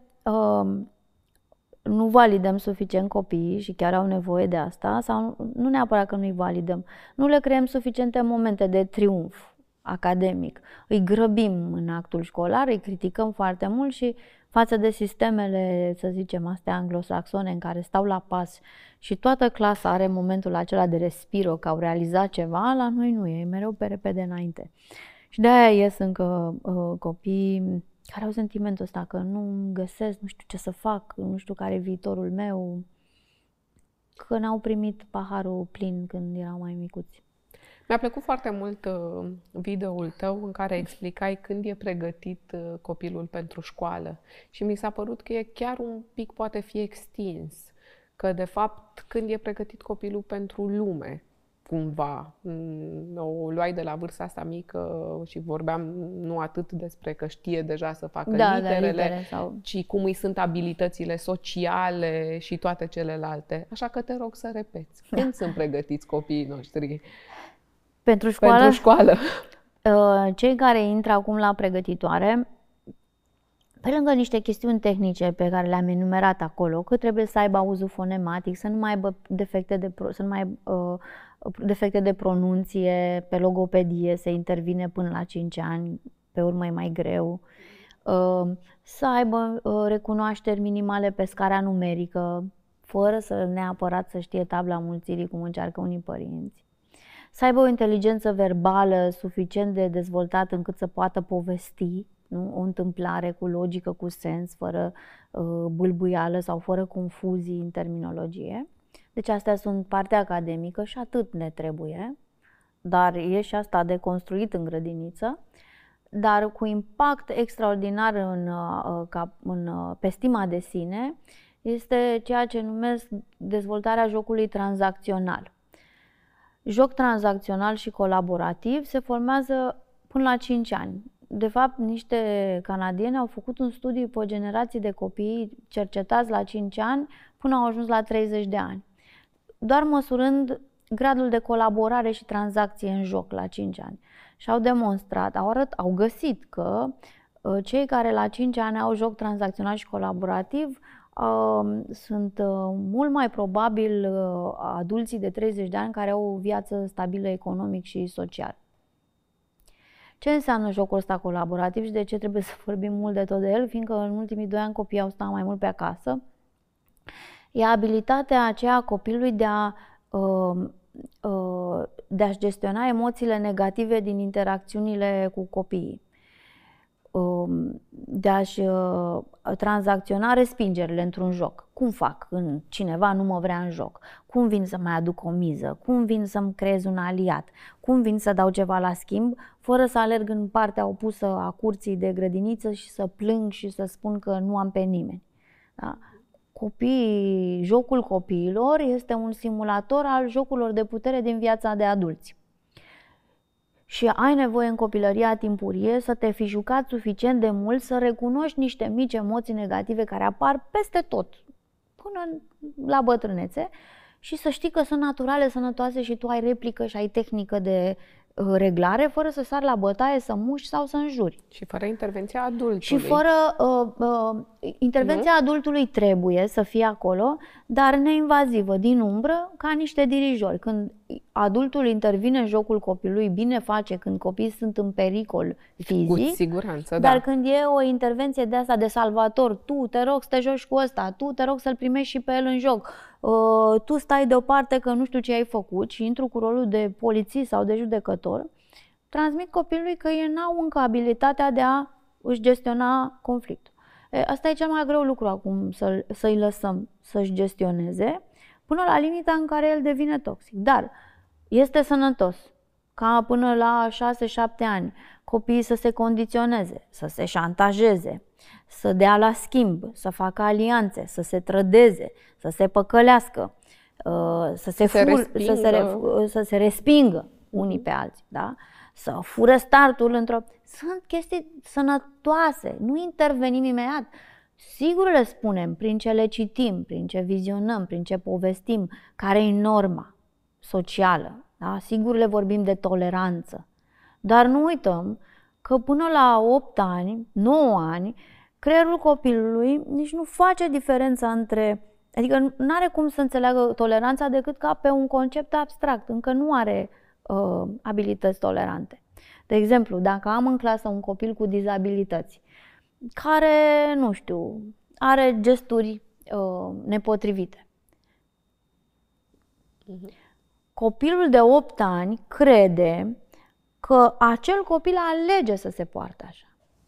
nu validăm suficient copiii și chiar au nevoie de asta, sau nu neapărat că nu-i validăm, nu le creăm suficiente momente de triumf academic. Îi grăbim în actul școlar, îi criticăm foarte mult și față de sistemele, să zicem, astea anglosaxone în care stau la pas și toată clasa are momentul acela de respiro, că au realizat ceva, la noi nu e mereu pe repede înainte. Și de-aia ies încă copii care au sentimentul ăsta că nu găsesc, nu știu ce să fac, nu știu care e viitorul meu, că n-au primit paharul plin când erau mai micuți. Mi-a plăcut foarte mult videoul tău în care explicai când e pregătit copilul pentru școală și mi s-a părut că e chiar un pic poate fi extins, că de fapt când e pregătit copilul pentru lume, cumva, o luai de la vârsta asta mică și vorbeam nu atât despre că știe deja să facă literele, ci cum îi sunt abilitățile sociale și toate celelalte. Așa că te rog să repeți. Când sunt pregătiți copiii noștri? Pentru școală? Pentru școală. Cei care intră acum la pregătitoare, pe lângă niște chestiuni tehnice pe care le-am enumerat acolo, că trebuie să aibă auzul fonematic, să nu mai aibă defecte de pronunție, pe logopedie se intervine până la 5 ani, pe urmă e mai greu, să aibă recunoașteri minimale pe scara numerică, fără să neapărat să știe tabla mulțirii cum încearcă unii părinți. Să aibă o inteligență verbală suficient de dezvoltată încât să poată povesti, nu? O întâmplare cu logică, cu sens, fără bâlbuială sau fără confuzii în terminologie. Deci astea sunt partea academică și atât ne trebuie, dar e și asta de construit în grădiniță, dar cu impact extraordinar pe stima de sine este ceea ce numesc dezvoltarea jocului tranzacțional. Joc tranzacțional și colaborativ se formează până la 5 ani. De fapt, niște canadieni au făcut un studiu pe generații de copii cercetați la 5 ani până au ajuns la 30 de ani. Doar măsurând gradul de colaborare și tranzacție în joc la 5 ani. Și au demonstrat, au găsit că cei care la 5 ani au joc tranzacțional și colaborativ sunt mult mai probabil adulții de 30 de ani care au o viață stabilă economic și social. Ce înseamnă jocul ăsta colaborativ și de ce trebuie să vorbim mult de tot de el? Fiindcă în ultimii 2 ani copiii au stat mai mult pe acasă. E abilitatea aceea a copilului de a-și gestiona emoțiile negative din interacțiunile cu copiii, de a-și tranzacționa respingerile într-un joc. Cum fac când cineva nu mă vrea în joc? Cum vin să mai aduc o miză? Cum vin să-mi creez un aliat? Cum vin să dau ceva la schimb, fără să alerg în partea opusă a curții de grădiniță și să plâng și să spun că nu am pe nimeni? Da? Jocul copiilor este un simulator al jocurilor de putere din viața de adulți. Și ai nevoie în copilăria timpurie să te fi jucat suficient de mult să recunoști niște mici emoții negative care apar peste tot, până la bătrânețe, și să știi că sunt naturale, sănătoase și tu ai replică și ai tehnică de reglare, fără să sari la bătaie, să muști sau să înjuri. Și fără intervenția adultului. Și fără intervenția adultului trebuie să fie acolo, dar neinvazivă, din umbră, ca niște dirijori. Când adultul intervine în jocul copilului, bine face când copiii sunt în pericol fizic. Cu siguranță, dar când e o intervenție de asta de salvator, tu te rog să te joci cu ăsta, tu te rog să-l primești și pe el în joc, tu stai deoparte că nu știu ce ai făcut și intru cu rolul de polițist sau de judecător, transmit copilului că ei n-au încă abilitatea de a își gestiona conflictul. Asta e cel mai greu lucru acum, să-i lăsăm să-și gestioneze până la limita în care el devine toxic. Dar este sănătos ca până la 6-7 ani copiii să se condiționeze, să se șantajeze, să dea la schimb, să facă alianțe, să se trădeze, să se păcălească, să se respingă unii pe alții, da? Să fură startul Sunt chestii sănătoase, nu intervenim imediat. Sigur le spunem prin ce le citim, prin ce vizionăm, prin ce povestim, care e norma socială. Da? Sigur le vorbim de toleranță, dar nu uităm că până la 8 ani, 9 ani, creierul copilului nici nu face diferența între... Adică nu are cum să înțeleagă toleranța decât ca pe un concept abstract, încă nu are abilități tolerante. De exemplu, dacă am în clasă un copil cu dizabilități, care, nu știu, are gesturi nepotrivite. Copilul de 8 ani crede că acel copil alege să se poarte așa.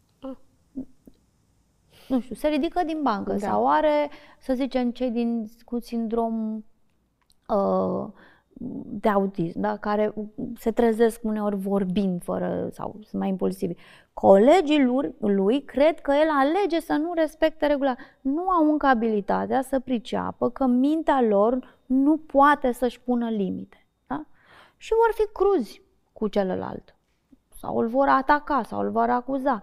Nu știu, se ridică din bancă sau are, să zicem, cei cu sindrom de autism, da? Care se trezesc uneori vorbind sau sunt mai impulsivi. Colegii lui cred că el alege să nu respecte regula. Nu au încă abilitatea să priceapă că mintea lor nu poate să-și pună limite. Da? Și vor fi cruzi cu celălalt. Sau îl vor ataca, sau îl vor acuza.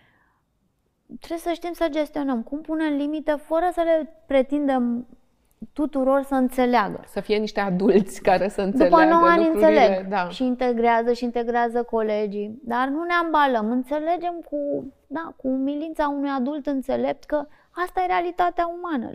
Trebuie să știm să gestionăm cum punem limite fără să le pretindem tuturor să înțeleagă. Să fie niște adulți care să înțeleagă. După 9 ani înțeleg da. și integrează colegii, dar nu ne ambalăm, înțelegem cu umilința unui adult înțelept că asta e realitatea umană.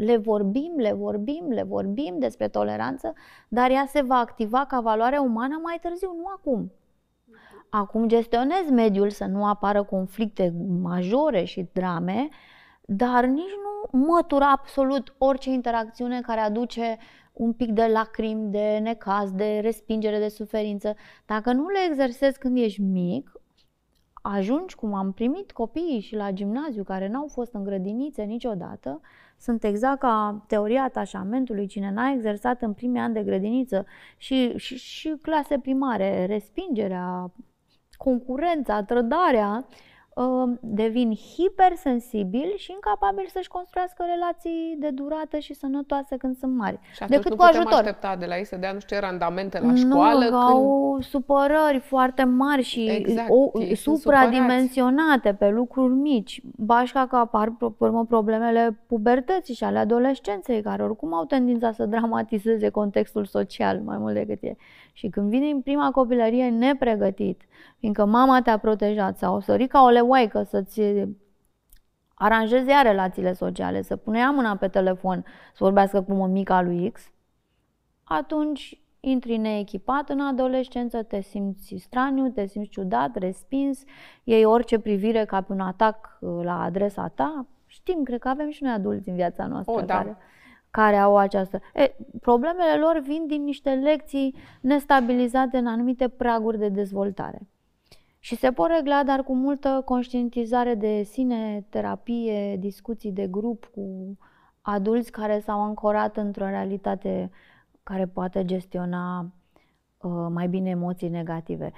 Le vorbim despre toleranță, dar ea se va activa ca valoare umană mai târziu, nu acum. Acum gestionez mediul să nu apară conflicte majore și drame, dar nici nu mătur absolut orice interacțiune care aduce un pic de lacrimi, de necaz, de respingere, de suferință. Dacă nu le exersezi când ești mic, ajungi, cum am primit copiii și la gimnaziu care n-au fost în grădinițe niciodată, sunt exact ca teoria atașamentului. Cine n-a exersat în primii ani de grădiniță și clase primare, respingerea, concurența, trădarea, devin hipersensibili și incapabili să-și construiască relații de durată și sănătoase când sunt mari. Și atunci nu putem aștepta de la ei să dea nu știu ce randamente la școală. Nu, au supărări foarte mari și supradimensionate pe lucruri mici. Bașca că apar problemele pubertății și ale adolescenței, care oricum au tendința să dramatizeze contextul social mai mult decât e. Și când vine în prima copilărie nepregătit, fiindcă mama te-a protejat sau o sări ca o leoaică să-ți aranjezi ea relațiile sociale, să pune ea mâna pe telefon, să vorbească cu mămica lui X, atunci intri neechipat în adolescență, te simți straniu, te simți ciudat, respins, iei orice privire ca pe un atac la adresa ta. Știm, cred că avem și noi adulți în viața noastră care au această... Problemele lor vin din niște lecții nestabilizate în anumite praguri de dezvoltare. Și se pot regla, dar cu multă conștientizare de sine, terapie, discuții de grup cu adulți care s-au ancorat într-o realitate care poate gestiona mai bine emoții negative.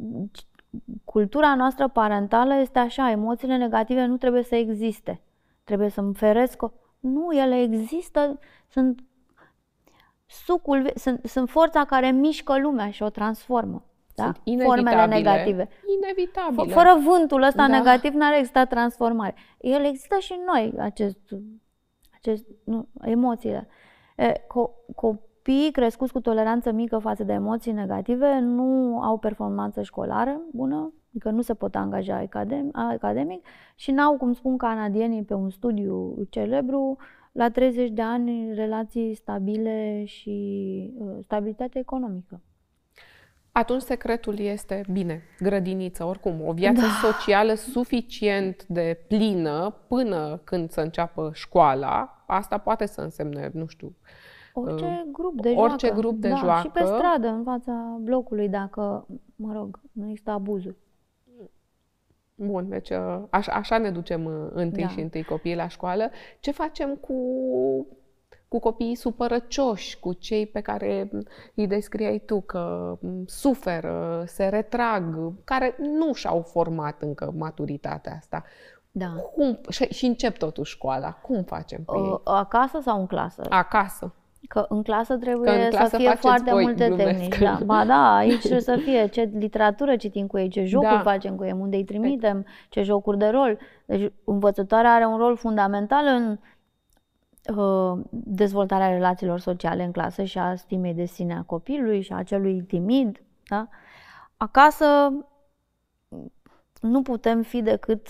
Cultura noastră parentală este așa, emoțiile negative nu trebuie să existe. Trebuie să-mi feresc. Nu, ele există, sunt forța care mișcă lumea și o transformă. Da? Formele negative. Inevitabile. Fără vântul ăsta negativ n-ar exista transformare. El există și în noi, emoțiile. Copiii crescuți cu toleranță mică față de emoții negative nu au performanță școlară bună, adică nu se pot angaja academic și n-au, cum spun canadienii pe un studiu celebru, la 30 de ani relații stabile și stabilitate economică. Atunci secretul este, bine, grădiniță, oricum, o viață socială suficient de plină până când să înceapă școala. Asta poate să însemne, nu știu, orice grup de joacă. Și pe stradă, în fața blocului, dacă, nu există abuzuri. Bun, deci așa ne ducem întâi și întâi copiii la școală. Ce facem cu copiii supărăcioși, cu cei pe care îi descriai tu că suferă, se retrag, care nu și-au format încă maturitatea asta? Și încep totuși școala. Cum facem cu ei? Acasă sau în clasă? Acasă. Că în clasă trebuie să fie foarte multe tehnici. Aici trebuie să fie ce literatură citim cu ei, ce jocuri facem cu ei, unde îi trimitem, ce jocuri de rol. Deci învățătoarea are un rol fundamental în dezvoltarea relațiilor sociale în clasă și a stimei de sine a copilului și a celui timid. Da? Acasă nu putem fi decât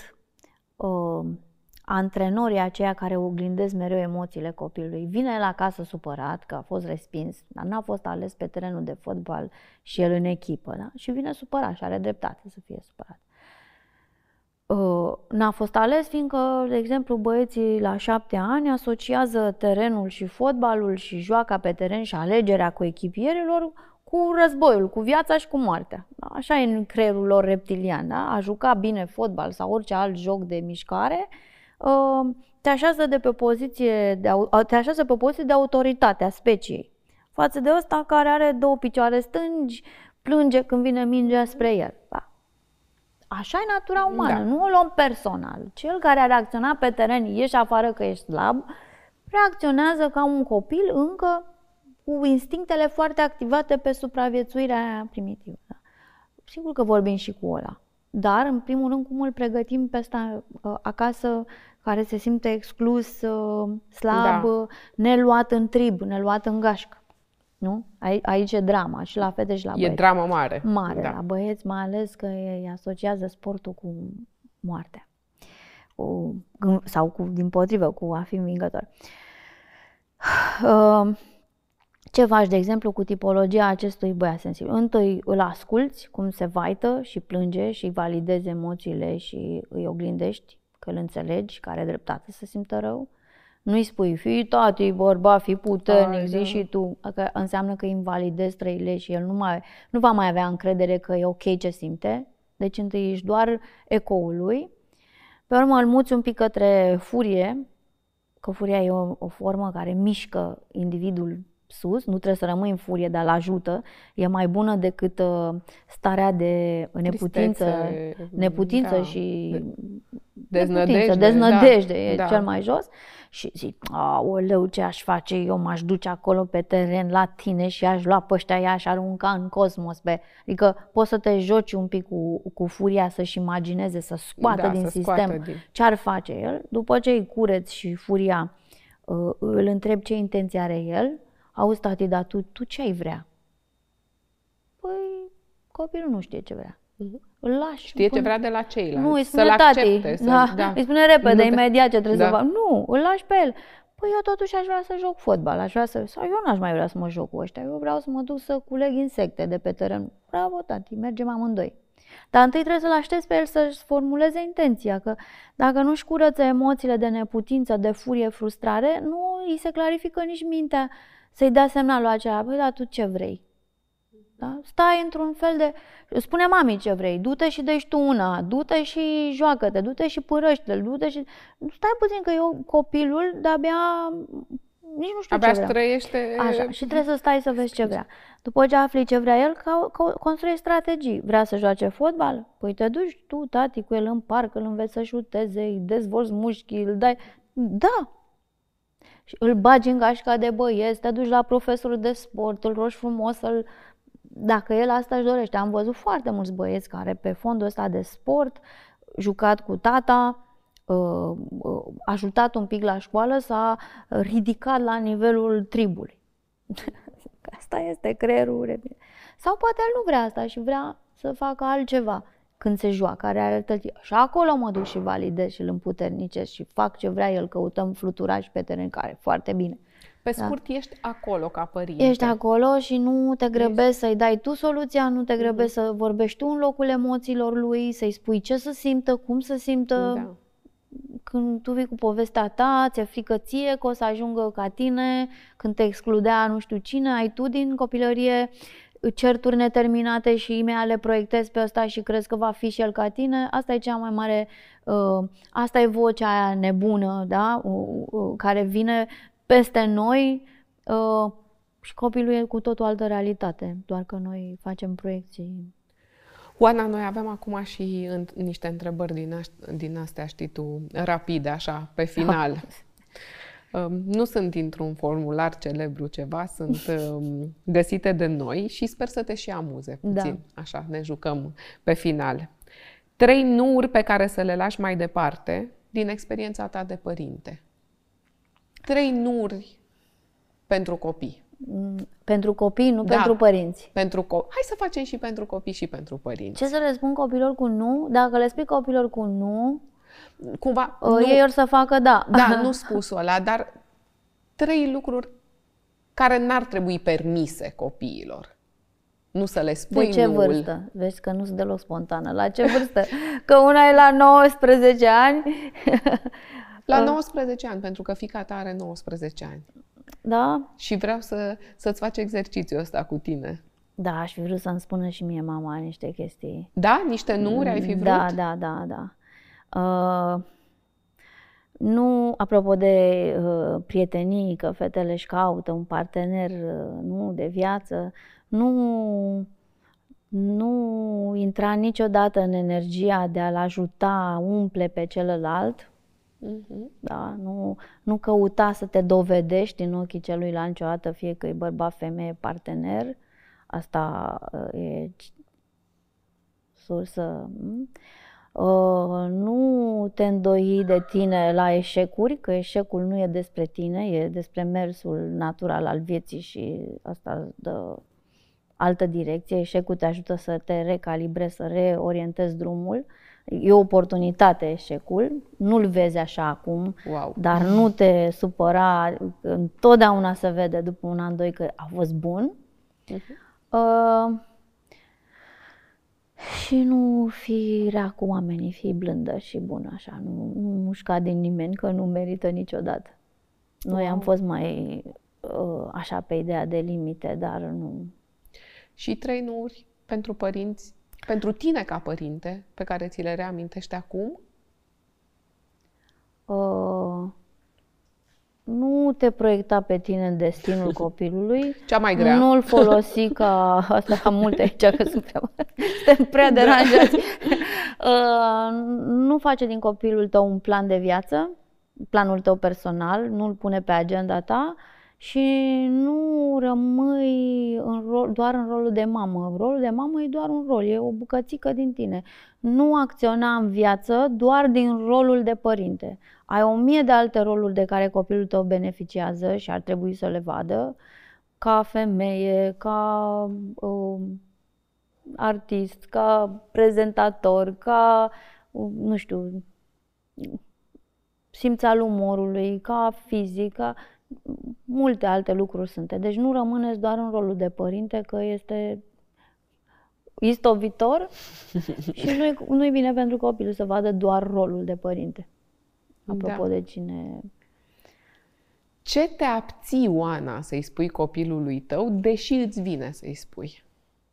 antrenorii aceia care oglindesc mereu emoțiile copilului. Vine la casă supărat că a fost respins, dar n-a fost ales pe terenul de fotbal și el în echipă. Da? Și vine supărat și are dreptate să fie supărat. N-a fost ales fiindcă, de exemplu, băieții la 7 ani asociază terenul și fotbalul și joaca pe teren și alegerea coechipierilor cu războiul, cu viața și cu moartea. Așa e în creierul lor reptilian. Da? A juca bine fotbal sau orice alt joc de mișcare te așează te așează pe poziție de autoritate a speciei. Față de ăsta care are 2 picioare stângi, plânge când vine mingea spre el. Da? Așa e natura umană, nu o luăm personal. Cel care a reacționat pe teren, ieși afară că ești slab, reacționează ca un copil încă cu instinctele foarte activate pe supraviețuirea aia primitivă. Da? Sigur că vorbim și cu ăla, dar în primul rând cum îl pregătim pe ăsta acasă care se simte exclus, slab, neluat în trib, neluat în gașcă. Nu? Aici e drama și la fete și la băieți. E drama mare. Mare, la băieți mai ales că îi asociază sportul cu moartea. Sau dimpotrivă, cu a fi învingător. Ce faci, de exemplu, cu tipologia acestui băiat sensibil? Întâi îl asculți cum se vaită și plânge și îi validezi emoțiile și îi oglindești, că îl înțelegi, că are dreptate să simtă rău. Nu-i spui, fii tati, bărbat, fii puternic, zici și tu, că înseamnă că îi invalidezi trăile și el nu va mai avea încredere că e ok ce simte. Deci întâi ești doar ecoul lui. Pe urmă îl muți un pic către furie, că furia e o formă care mișcă individul sus, nu trebuie să rămâi în furie, dar îl ajută. E mai bună decât starea de neputință și deznădejde, e cel mai jos. Și zic, aoleu, ce aș face, eu m-aș duce acolo pe teren la tine și aș lua pe ăștia, i-aș arunca în cosmos. Adică poți să te joci un pic cu furia, să-și imagineze, să scoată din sistem ce ar face el. După ce îi cureți și furia, îl întrebi ce intenție are el. Auzi, tati, dar tu ce ai vrea? Păi, copilul nu știe ce vrea. Îl lași. Știe ce vrea de la ceilalți. Nu, îi spune tati. Îi spune repede, imediat ce trebuie să fac. Nu, îl lași pe el. Păi eu totuși aș vrea să joc fotbal, sau eu n-aș mai vrea să mă joc cu ăștia. Eu vreau să mă duc să culeg insecte de pe teren. Bravo, tati, mergem amândoi. Dar întâi trebuie să-l aștepți pe el să-și formuleze intenția, că dacă nu-și curăță emoțiile de neputință, de furie, frustrare, nu îi se clarifică nici mintea să-i dea semnalul acela. Păi, dar tu ce vrei? Da? Stai într-un fel de... Spune mamii ce vrei, du-te și dă-și tu una, du-te și joacă-te, du-te și părăște-l, du-te și... Stai puțin că eu copilul de-abia nici nu știu abia ce vrea. Trăiește... Așa, și trebuie să stai să vezi ce vrea. După ce afli ce vrea el, construiești strategii. Vrea să joace fotbal? Păi te duci tu, tati, cu el în parc, îl înveți să șuteze, îi dezvolți mușchii, îl dai... Da! Și îl bagi în gașca de băieți, te duci la profesorul de sport, îl rogi frumos să-l... Dacă el asta își dorește. Am văzut foarte mulți băieți care pe fondul ăsta de sport, jucat cu tata, ajutat un pic la școală, s-a ridicat la nivelul tribului. Asta este creierul. Sau poate el nu vrea asta și vrea să facă altceva când se joacă, are altă. Și acolo mă duc și validez și îl împuternicesc și fac ce vrea el, căutăm fluturași pe teren, care foarte bine. Pe scurt, ești acolo ca părinte. Ești acolo și nu te grăbești să-i dai tu soluția, nu te grăbești să vorbești tu în locul emoțiilor lui, să-i spui ce să simtă, cum să simtă. Da. Când tu vii cu povestea ta, ți-e frică ție că o să ajungă ca tine, când te excludea nu știu cine, ai tu din copilărie certuri neterminate și imediat le proiectezi pe ăsta și crezi că va fi și el ca tine. Asta e cea mai mare, asta e vocea aia nebună, da? Care vine peste noi și copilul e cu totul altă realitate, doar că noi facem proiecții. Oana, noi avem acum și niște întrebări din astea, știi tu, rapide, așa, pe final. Nu sunt dintr-un formular celebru ceva, sunt găsite de noi și sper să te și amuze puțin. Da. Așa, ne jucăm pe final. 3 nu-uri pe care să le lași mai departe din experiența ta de părinte. 3 nu-uri pentru copii. Pentru copii, nu pentru părinți. Hai să facem și pentru copii și pentru părinți. Ce să le spun copilor cu nu? Dacă le spui copilor cu nu, cumva, ei or să facă da. Da, nu spusul ăla, dar 3 lucruri care n-ar trebui permise copiilor. Nu să le spui De ce nuul. vârstă? Vezi că nu sunt deloc spontană. La ce vârstă? Că una e la 19 ani. La 19 ani, pentru că fiica ta are 19 ani. Da? Și vreau să-ți faci exercițiul ăsta cu tine. Da, aș fi vrut să-mi spună și mie mama niște chestii. Da? Niște nuuri ai fi vrut? Da. Nu, apropo de prietenii, că fetele își caută un partener nu de viață, nu intra niciodată în energia de a-l ajuta, umple pe celălalt. Da, nu căuta să te dovedești în ochii celuilalt niciodată, fie că e bărbat, femeie, partener. Asta e sursă. Nu te îndoi de tine la eșecuri, că eșecul nu e despre tine, e despre mersul natural al vieții și asta dă altă direcție. Eșecul te ajută să te recalibrezi, să reorientezi drumul. E o oportunitate eșecul, nu-l vezi așa acum, wow. Dar nu te supăra, întotdeauna se vede după un an, doi că a fost bun. Și nu fi rea cu oamenii, fi blândă și bună, așa, nu mușca din nimeni, că nu merită niciodată. Noi am fost mai așa pe ideea de limite, dar nu. Și 3 nuuri pentru părinți, pentru tine ca părinte, pe care ți le reamintești acum? Nu te proiecta pe tine în destinul copilului. Cea mai grea. Nu-l folosi ca... Asta am multe aici, că suntem prea deranjați. Nu face din copilul tău un plan de viață, planul tău personal, nu-l pune pe agenda ta și nu rămâi doar în rolul de mamă. Rolul de mamă e doar un rol, e o bucățică din tine. Nu acționa în viață doar din rolul de părinte. Ai 1000 de alte roluri de care copilul tău beneficiază și ar trebui să le vadă, ca femeie, ca artist, ca prezentator, ca, nu știu, simț al umorului, ca fizic, ca multe alte lucruri sunt. Deci nu rămâneți doar în rolul de părinte, că este istovitor și nu-i bine pentru copil să vadă doar rolul de părinte. Apropo de cine... Ce te abții, Oana, să-i spui copilului tău, deși îți vine să-i spui?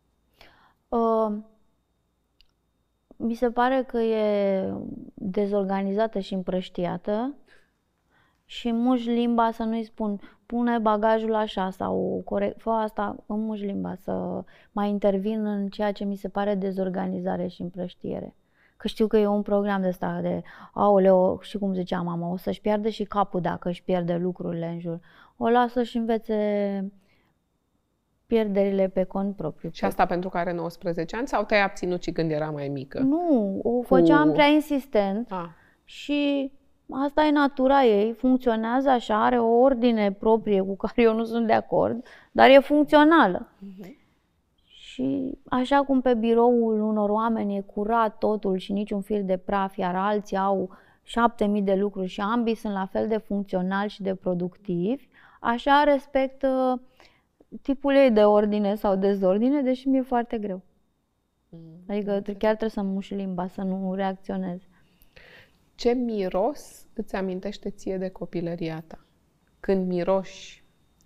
Mi se pare că e dezorganizată și împrăștiată și muși limba să nu-i spun pune bagajul așa sau fă asta, îmi muși limba, să mai intervin în ceea ce mi se pare dezorganizare și împrăștiere. Că știu că e un program de ăsta de, aoleo, și cum zicea mama, o să-și pierde și capul dacă își pierde lucrurile în jur. O lasă și învețe pierderile pe cont propriu. Și asta pentru că are 19 ani sau te-ai abținut și când era mai mică? Nu, o făceam prea insistent și asta e natura ei, funcționează așa, are o ordine proprie cu care eu nu sunt de acord, dar e funcțională. Și așa cum pe biroul unor oameni e curat totul și niciun fir de praf, iar alții au 7000 de lucruri și ambii sunt la fel de funcționali și de productivi, așa respect tipul ei de ordine sau dezordine, deși mi-e foarte greu. Adică chiar trebuie să-mi muși limba, să nu reacționez. Ce miros îți amintește ție de copilăria ta? Când miroși?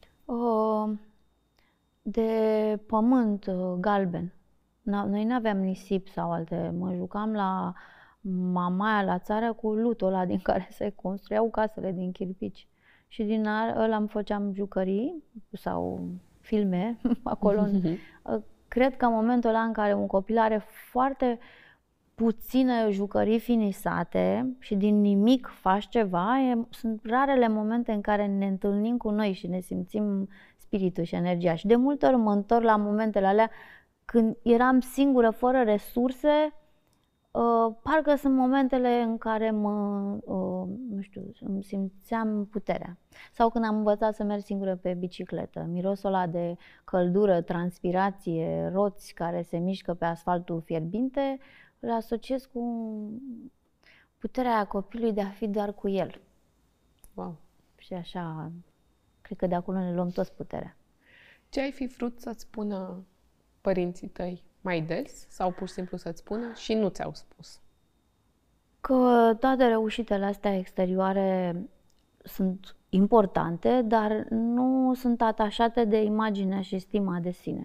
De pământ galben. Noi nu aveam nisip sau alte. Mă jucam la Mamaia la țară cu lutul ăla din care se construiau casele din chirpici. Și din ăla îmi făceam jucării sau filme acolo. Cred că în momentul ăla în care un copil are foarte puține jucării finisate și din nimic faci ceva, sunt rarele momente în care ne întâlnim cu noi și ne simțim spiritul și energia. Și de multe ori mă întorc la momentele alea când eram singură, fără resurse, parcă sunt momentele în care nu știu, îmi simțeam puterea. Sau când am învățat să merg singură pe bicicletă, mirosul ăla de căldură, transpirație, roți care se mișcă pe asfaltul fierbinte, îl asociez cu puterea copilului de a fi doar cu el. Wow. Și așa, cred că de acolo ne luăm toți puterea. Ce ai fi vrut să-ți spună părinții tăi mai des sau pur și simplu să-ți spună și nu ți-au spus? Că toate reușitele astea exterioare sunt importante, dar nu sunt atașate de imaginea și stima de sine.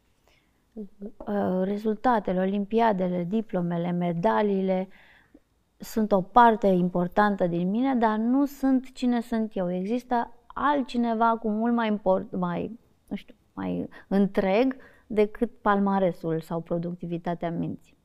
Rezultatele, olimpiadele, diplomele, medaliile sunt o parte importantă din mine, dar nu sunt cine sunt eu. Există altcineva cu mult mai întreg decât palmaresul sau productivitatea minții.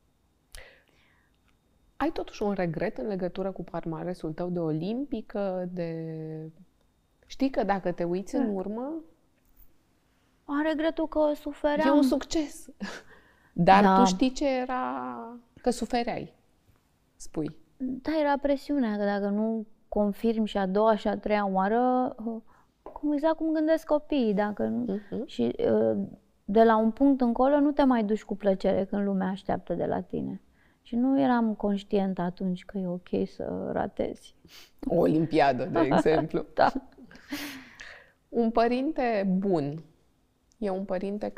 Ai totuși un regret în legătură cu palmaresul tău de olimpică, Știi că dacă te uiți în urmă... Am regretul că sufeream. E un succes. Dar tu știi ce era... Că sufereai, spui. Da, era presiunea, că dacă nu confirm și a doua și a treia oară, exact cum gândesc copiii, dacă nu... Și de la un punct încolo nu te mai duci cu plăcere când lumea așteaptă de la tine. Și nu eram conștientă atunci că e ok să ratezi. O olimpiadă, de exemplu. Da. Un părinte bun e un părinte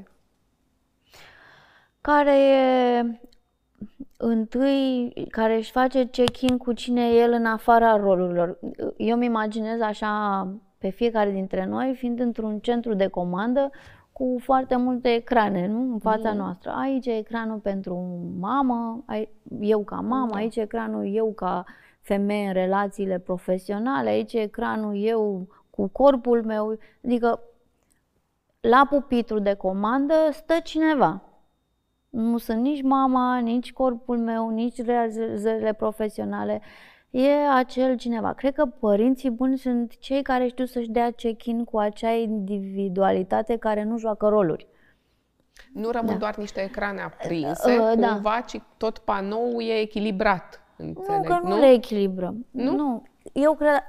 care e întâi, care își face check-in cu cine e el în afara rolurilor. Eu îmi imaginez așa pe fiecare dintre noi fiind într-un centru de comandă cu foarte multe ecrane, nu? În fața noastră. Aici e ecranul pentru mamă, eu ca mamă, aici e ecranul eu ca femeie în relațiile profesionale, aici e ecranul eu cu corpul meu. Adică la pupitrul de comandă stă cineva. Nu sunt nici mama, nici corpul meu, nici realizările profesionale. E acel cineva. Cred că părinții buni sunt cei care știu să-și dea check-in cu acea individualitate care nu joacă roluri. Nu rămân doar niște ecrane aprinse, cumva, ci tot panoul e echilibrat. Înțeleg, nu, că nu le echilibrăm. Nu. Eu cred...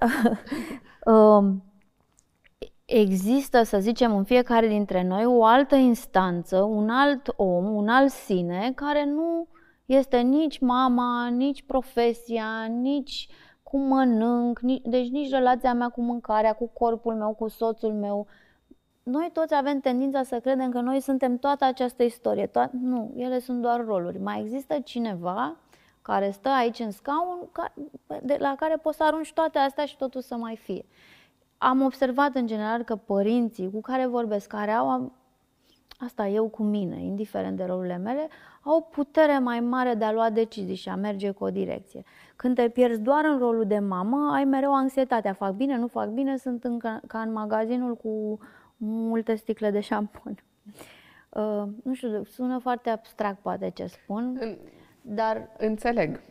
Există, să zicem, în fiecare dintre noi o altă instanță, un alt om, un alt sine, care nu este nici mama, nici profesia, nici cum mănânc, deci nici relația mea cu mâncarea, cu corpul meu, cu soțul meu. Noi toți avem tendința să credem că noi suntem toată această istorie. Nu, ele sunt doar roluri. Mai există cineva care stă aici în scaun, la care poți să arunci toate astea și totul să mai fie. Am observat în general că părinții cu care vorbesc, care au, asta eu cu mine, indiferent de rolurile mele, au o putere mai mare de a lua decizii și a merge cu o direcție. Când te pierzi doar în rolul de mamă, ai mereu anxietatea. Fac bine, nu fac bine, sunt ca în magazinul cu multe sticle de șampon. Nu știu, sună foarte abstract poate ce spun, dar... Înțeleg.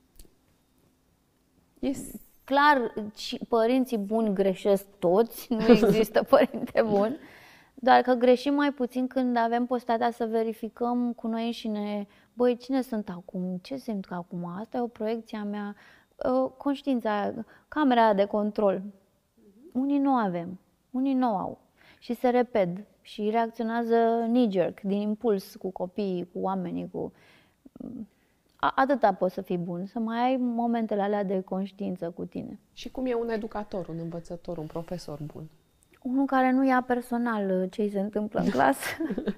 Clar, părinții buni greșesc toți, nu există părinte bun, doar că greșim mai puțin când avem posibilitatea să verificăm cu noi înșine, băi, cine sunt acum, ce simt că acum, asta e o proiecție a mea, conștiința, camera de control. Unii nu avem, unii nu au și se repet și reacționează knee-jerk, din impuls, cu copiii, cu oamenii, cu... Atâta poți să fii bun, să mai ai momentele alea de conștiință cu tine. Și cum e un educator, un învățător, un profesor bun? Unul care nu ia personal ce se întâmplă în clasă.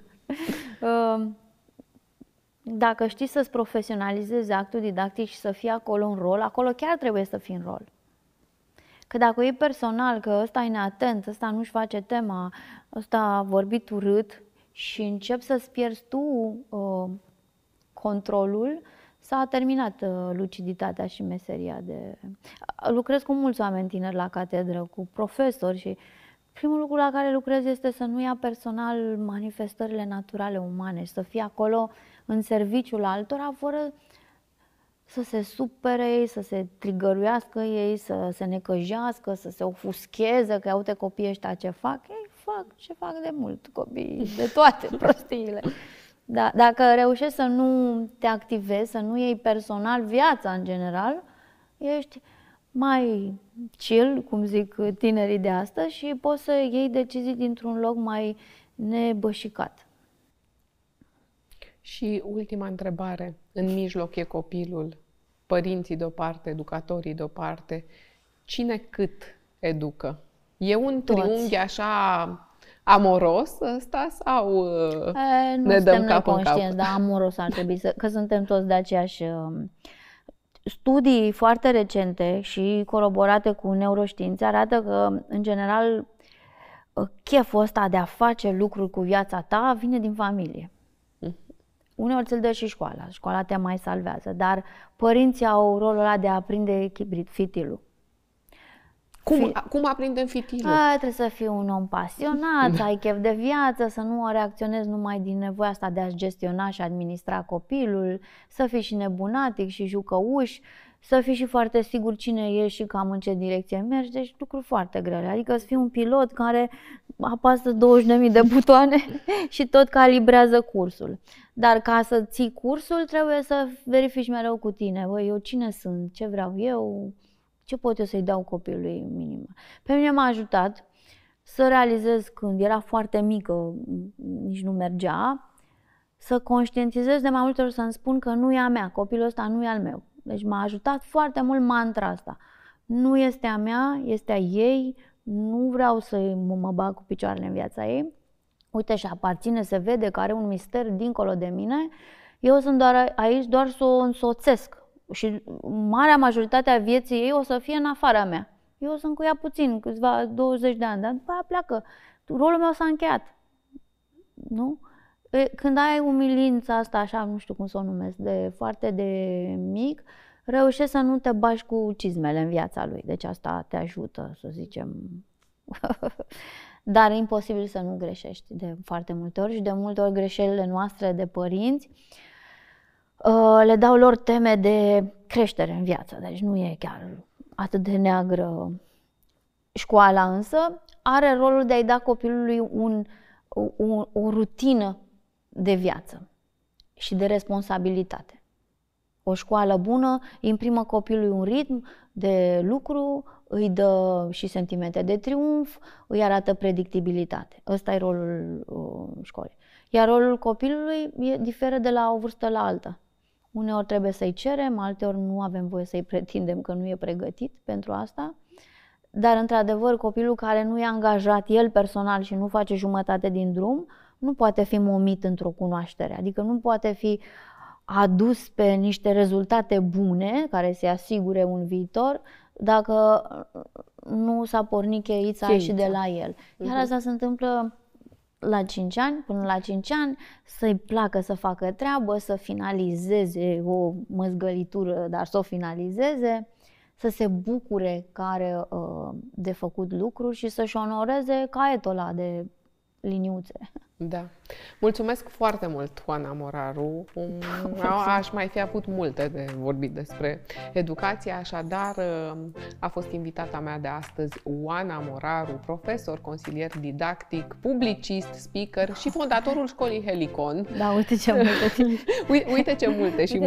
Dacă știi să-ți profesionalizezi actul didactic și să fii acolo în rol, acolo chiar trebuie să fii în rol. Că dacă e personal, că ăsta e neatent, ăsta nu-și face tema, ăsta a vorbit urât și începi să-ți pierzi tu controlul, s-a terminat luciditatea și meseria de... Lucrez cu mulți oameni tineri la catedră, cu profesori și primul lucru la care lucrez este să nu ia personal manifestările naturale umane și să fie acolo în serviciul altora fără să se supere ei, să se trigăruiască ei, să se necăjească, să se ofuscheze, că uite copiii ăștia ce fac. Ei fac ce fac de mult copiii, de toate prostiile. Da, dacă reușești să nu te activezi, să nu iei personal viața în general, ești mai chill, cum zic tinerii de astăzi, și poți să iei decizii dintr-un loc mai nebășicat. Și ultima întrebare. În mijloc e copilul, părinții deoparte, educatorii deoparte. Cine cât educă? E un triunghi așa amoros ăsta sau Nu ne dăm suntem cap în cap? conștienți, dar amoros ar trebui că suntem toți de aceeași... Studii foarte recente și coroborate cu neuroștiințe arată că, în general, cheful ăsta de a face lucruri cu viața ta vine din familie. Uneori ți-l dă și școala. Școala te mai salvează, dar părinții au rolul ăla de a aprinde fitilul. Cum aprindem fitilul? Trebuie să fii un om pasionat, să ai chef de viață, să nu reacționezi numai din nevoia asta de a-ți gestiona și administra copilul, să fii și nebunatic și jucăuș, să fii și foarte sigur cine ești și cam în ce direcție mergi, deci lucruri foarte grele. Adică să fii un pilot care apasă 20.000 de butoane și tot calibrează cursul. Dar ca să ții cursul trebuie să verifici mereu cu tine. Băi, eu cine sunt? Ce vreau eu? Ce pot eu să-i dau copilului minim? Pe mine m-a ajutat să realizez când era foarte mică, nici nu mergea, să conștientizez de mai multe ori să-mi spun că nu e a mea, copilul ăsta nu e al meu. Deci m-a ajutat foarte mult mantra asta. Nu este a mea, este a ei, nu vreau să mă bag cu picioarele în viața ei. Uite, și aparține, se vede că are un mister dincolo de mine. Eu sunt aici doar să o însoțesc. Și marea majoritate a vieții ei o să fie în afara mea. Eu sunt cu ea puțin, câțiva 20 de ani, dar după aia pleacă. Rolul meu s-a încheiat. Nu? Când ai umilința asta, așa, nu știu cum să o numesc, foarte de mic, reușești să nu te bagi cu cizmele în viața lui. Deci asta te ajută, să zicem. Dar e imposibil să nu greșești de foarte multe ori și de multe ori greșelile noastre de părinți le dau lor teme de creștere în viață, deci nu e chiar atât de neagră. Școala însă are rolul de a-i da copilului o rutină de viață și de responsabilitate. O școală bună imprimă copilului un ritm de lucru, îi dă și sentimente de triumf, îi arată predictibilitate. Ăsta e rolul școlii. Iar rolul copilului diferă de la o vârstă la alta. Uneori trebuie să-i cerem, alteori nu avem voie să-i pretindem că nu e pregătit pentru asta. Dar, într-adevăr, copilul care nu e angajat el personal și nu face jumătate din drum, nu poate fi momit într-o cunoaștere. Adică nu poate fi adus pe niște rezultate bune, care să-i asigure un viitor, dacă nu s-a pornit cheița și de la el. Iar asta se întâmplă la 5 ani, până la 5 ani, să-i placă să facă treabă, să finalizeze o măzgălitură, dar să o finalizeze, să se bucure că are de făcut lucruri și să-și onoreze caietul ăla de liniuțe. Da. Mulțumesc foarte mult, Oana Moraru. Aș mai fi avut multe de vorbit despre educație, așadar a fost invitata mea de astăzi Oana Moraru, profesor, consilier didactic, publicist, speaker și fondatorul școlii Helicon. Da, uite ce multe. Uite ce multe și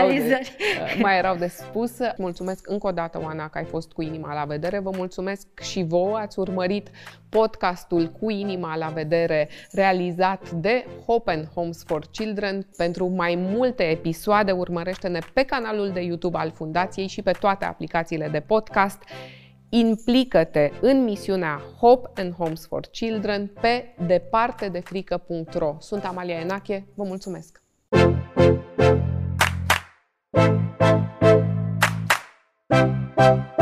mai erau de spus. Mulțumesc încă o dată, Oana, că ai fost cu inima la vedere. Vă mulțumesc și vouă, ați urmărit podcastul Cu inima la vedere, realizat de Hope & Homes for Children. Pentru mai multe episoade urmărește-ne pe canalul de YouTube al Fundației și pe toate aplicațiile de podcast. Implică-te în misiunea Hope & Homes for Children pe departedefrică.ro. Sunt Amalia Enache, vă mulțumesc!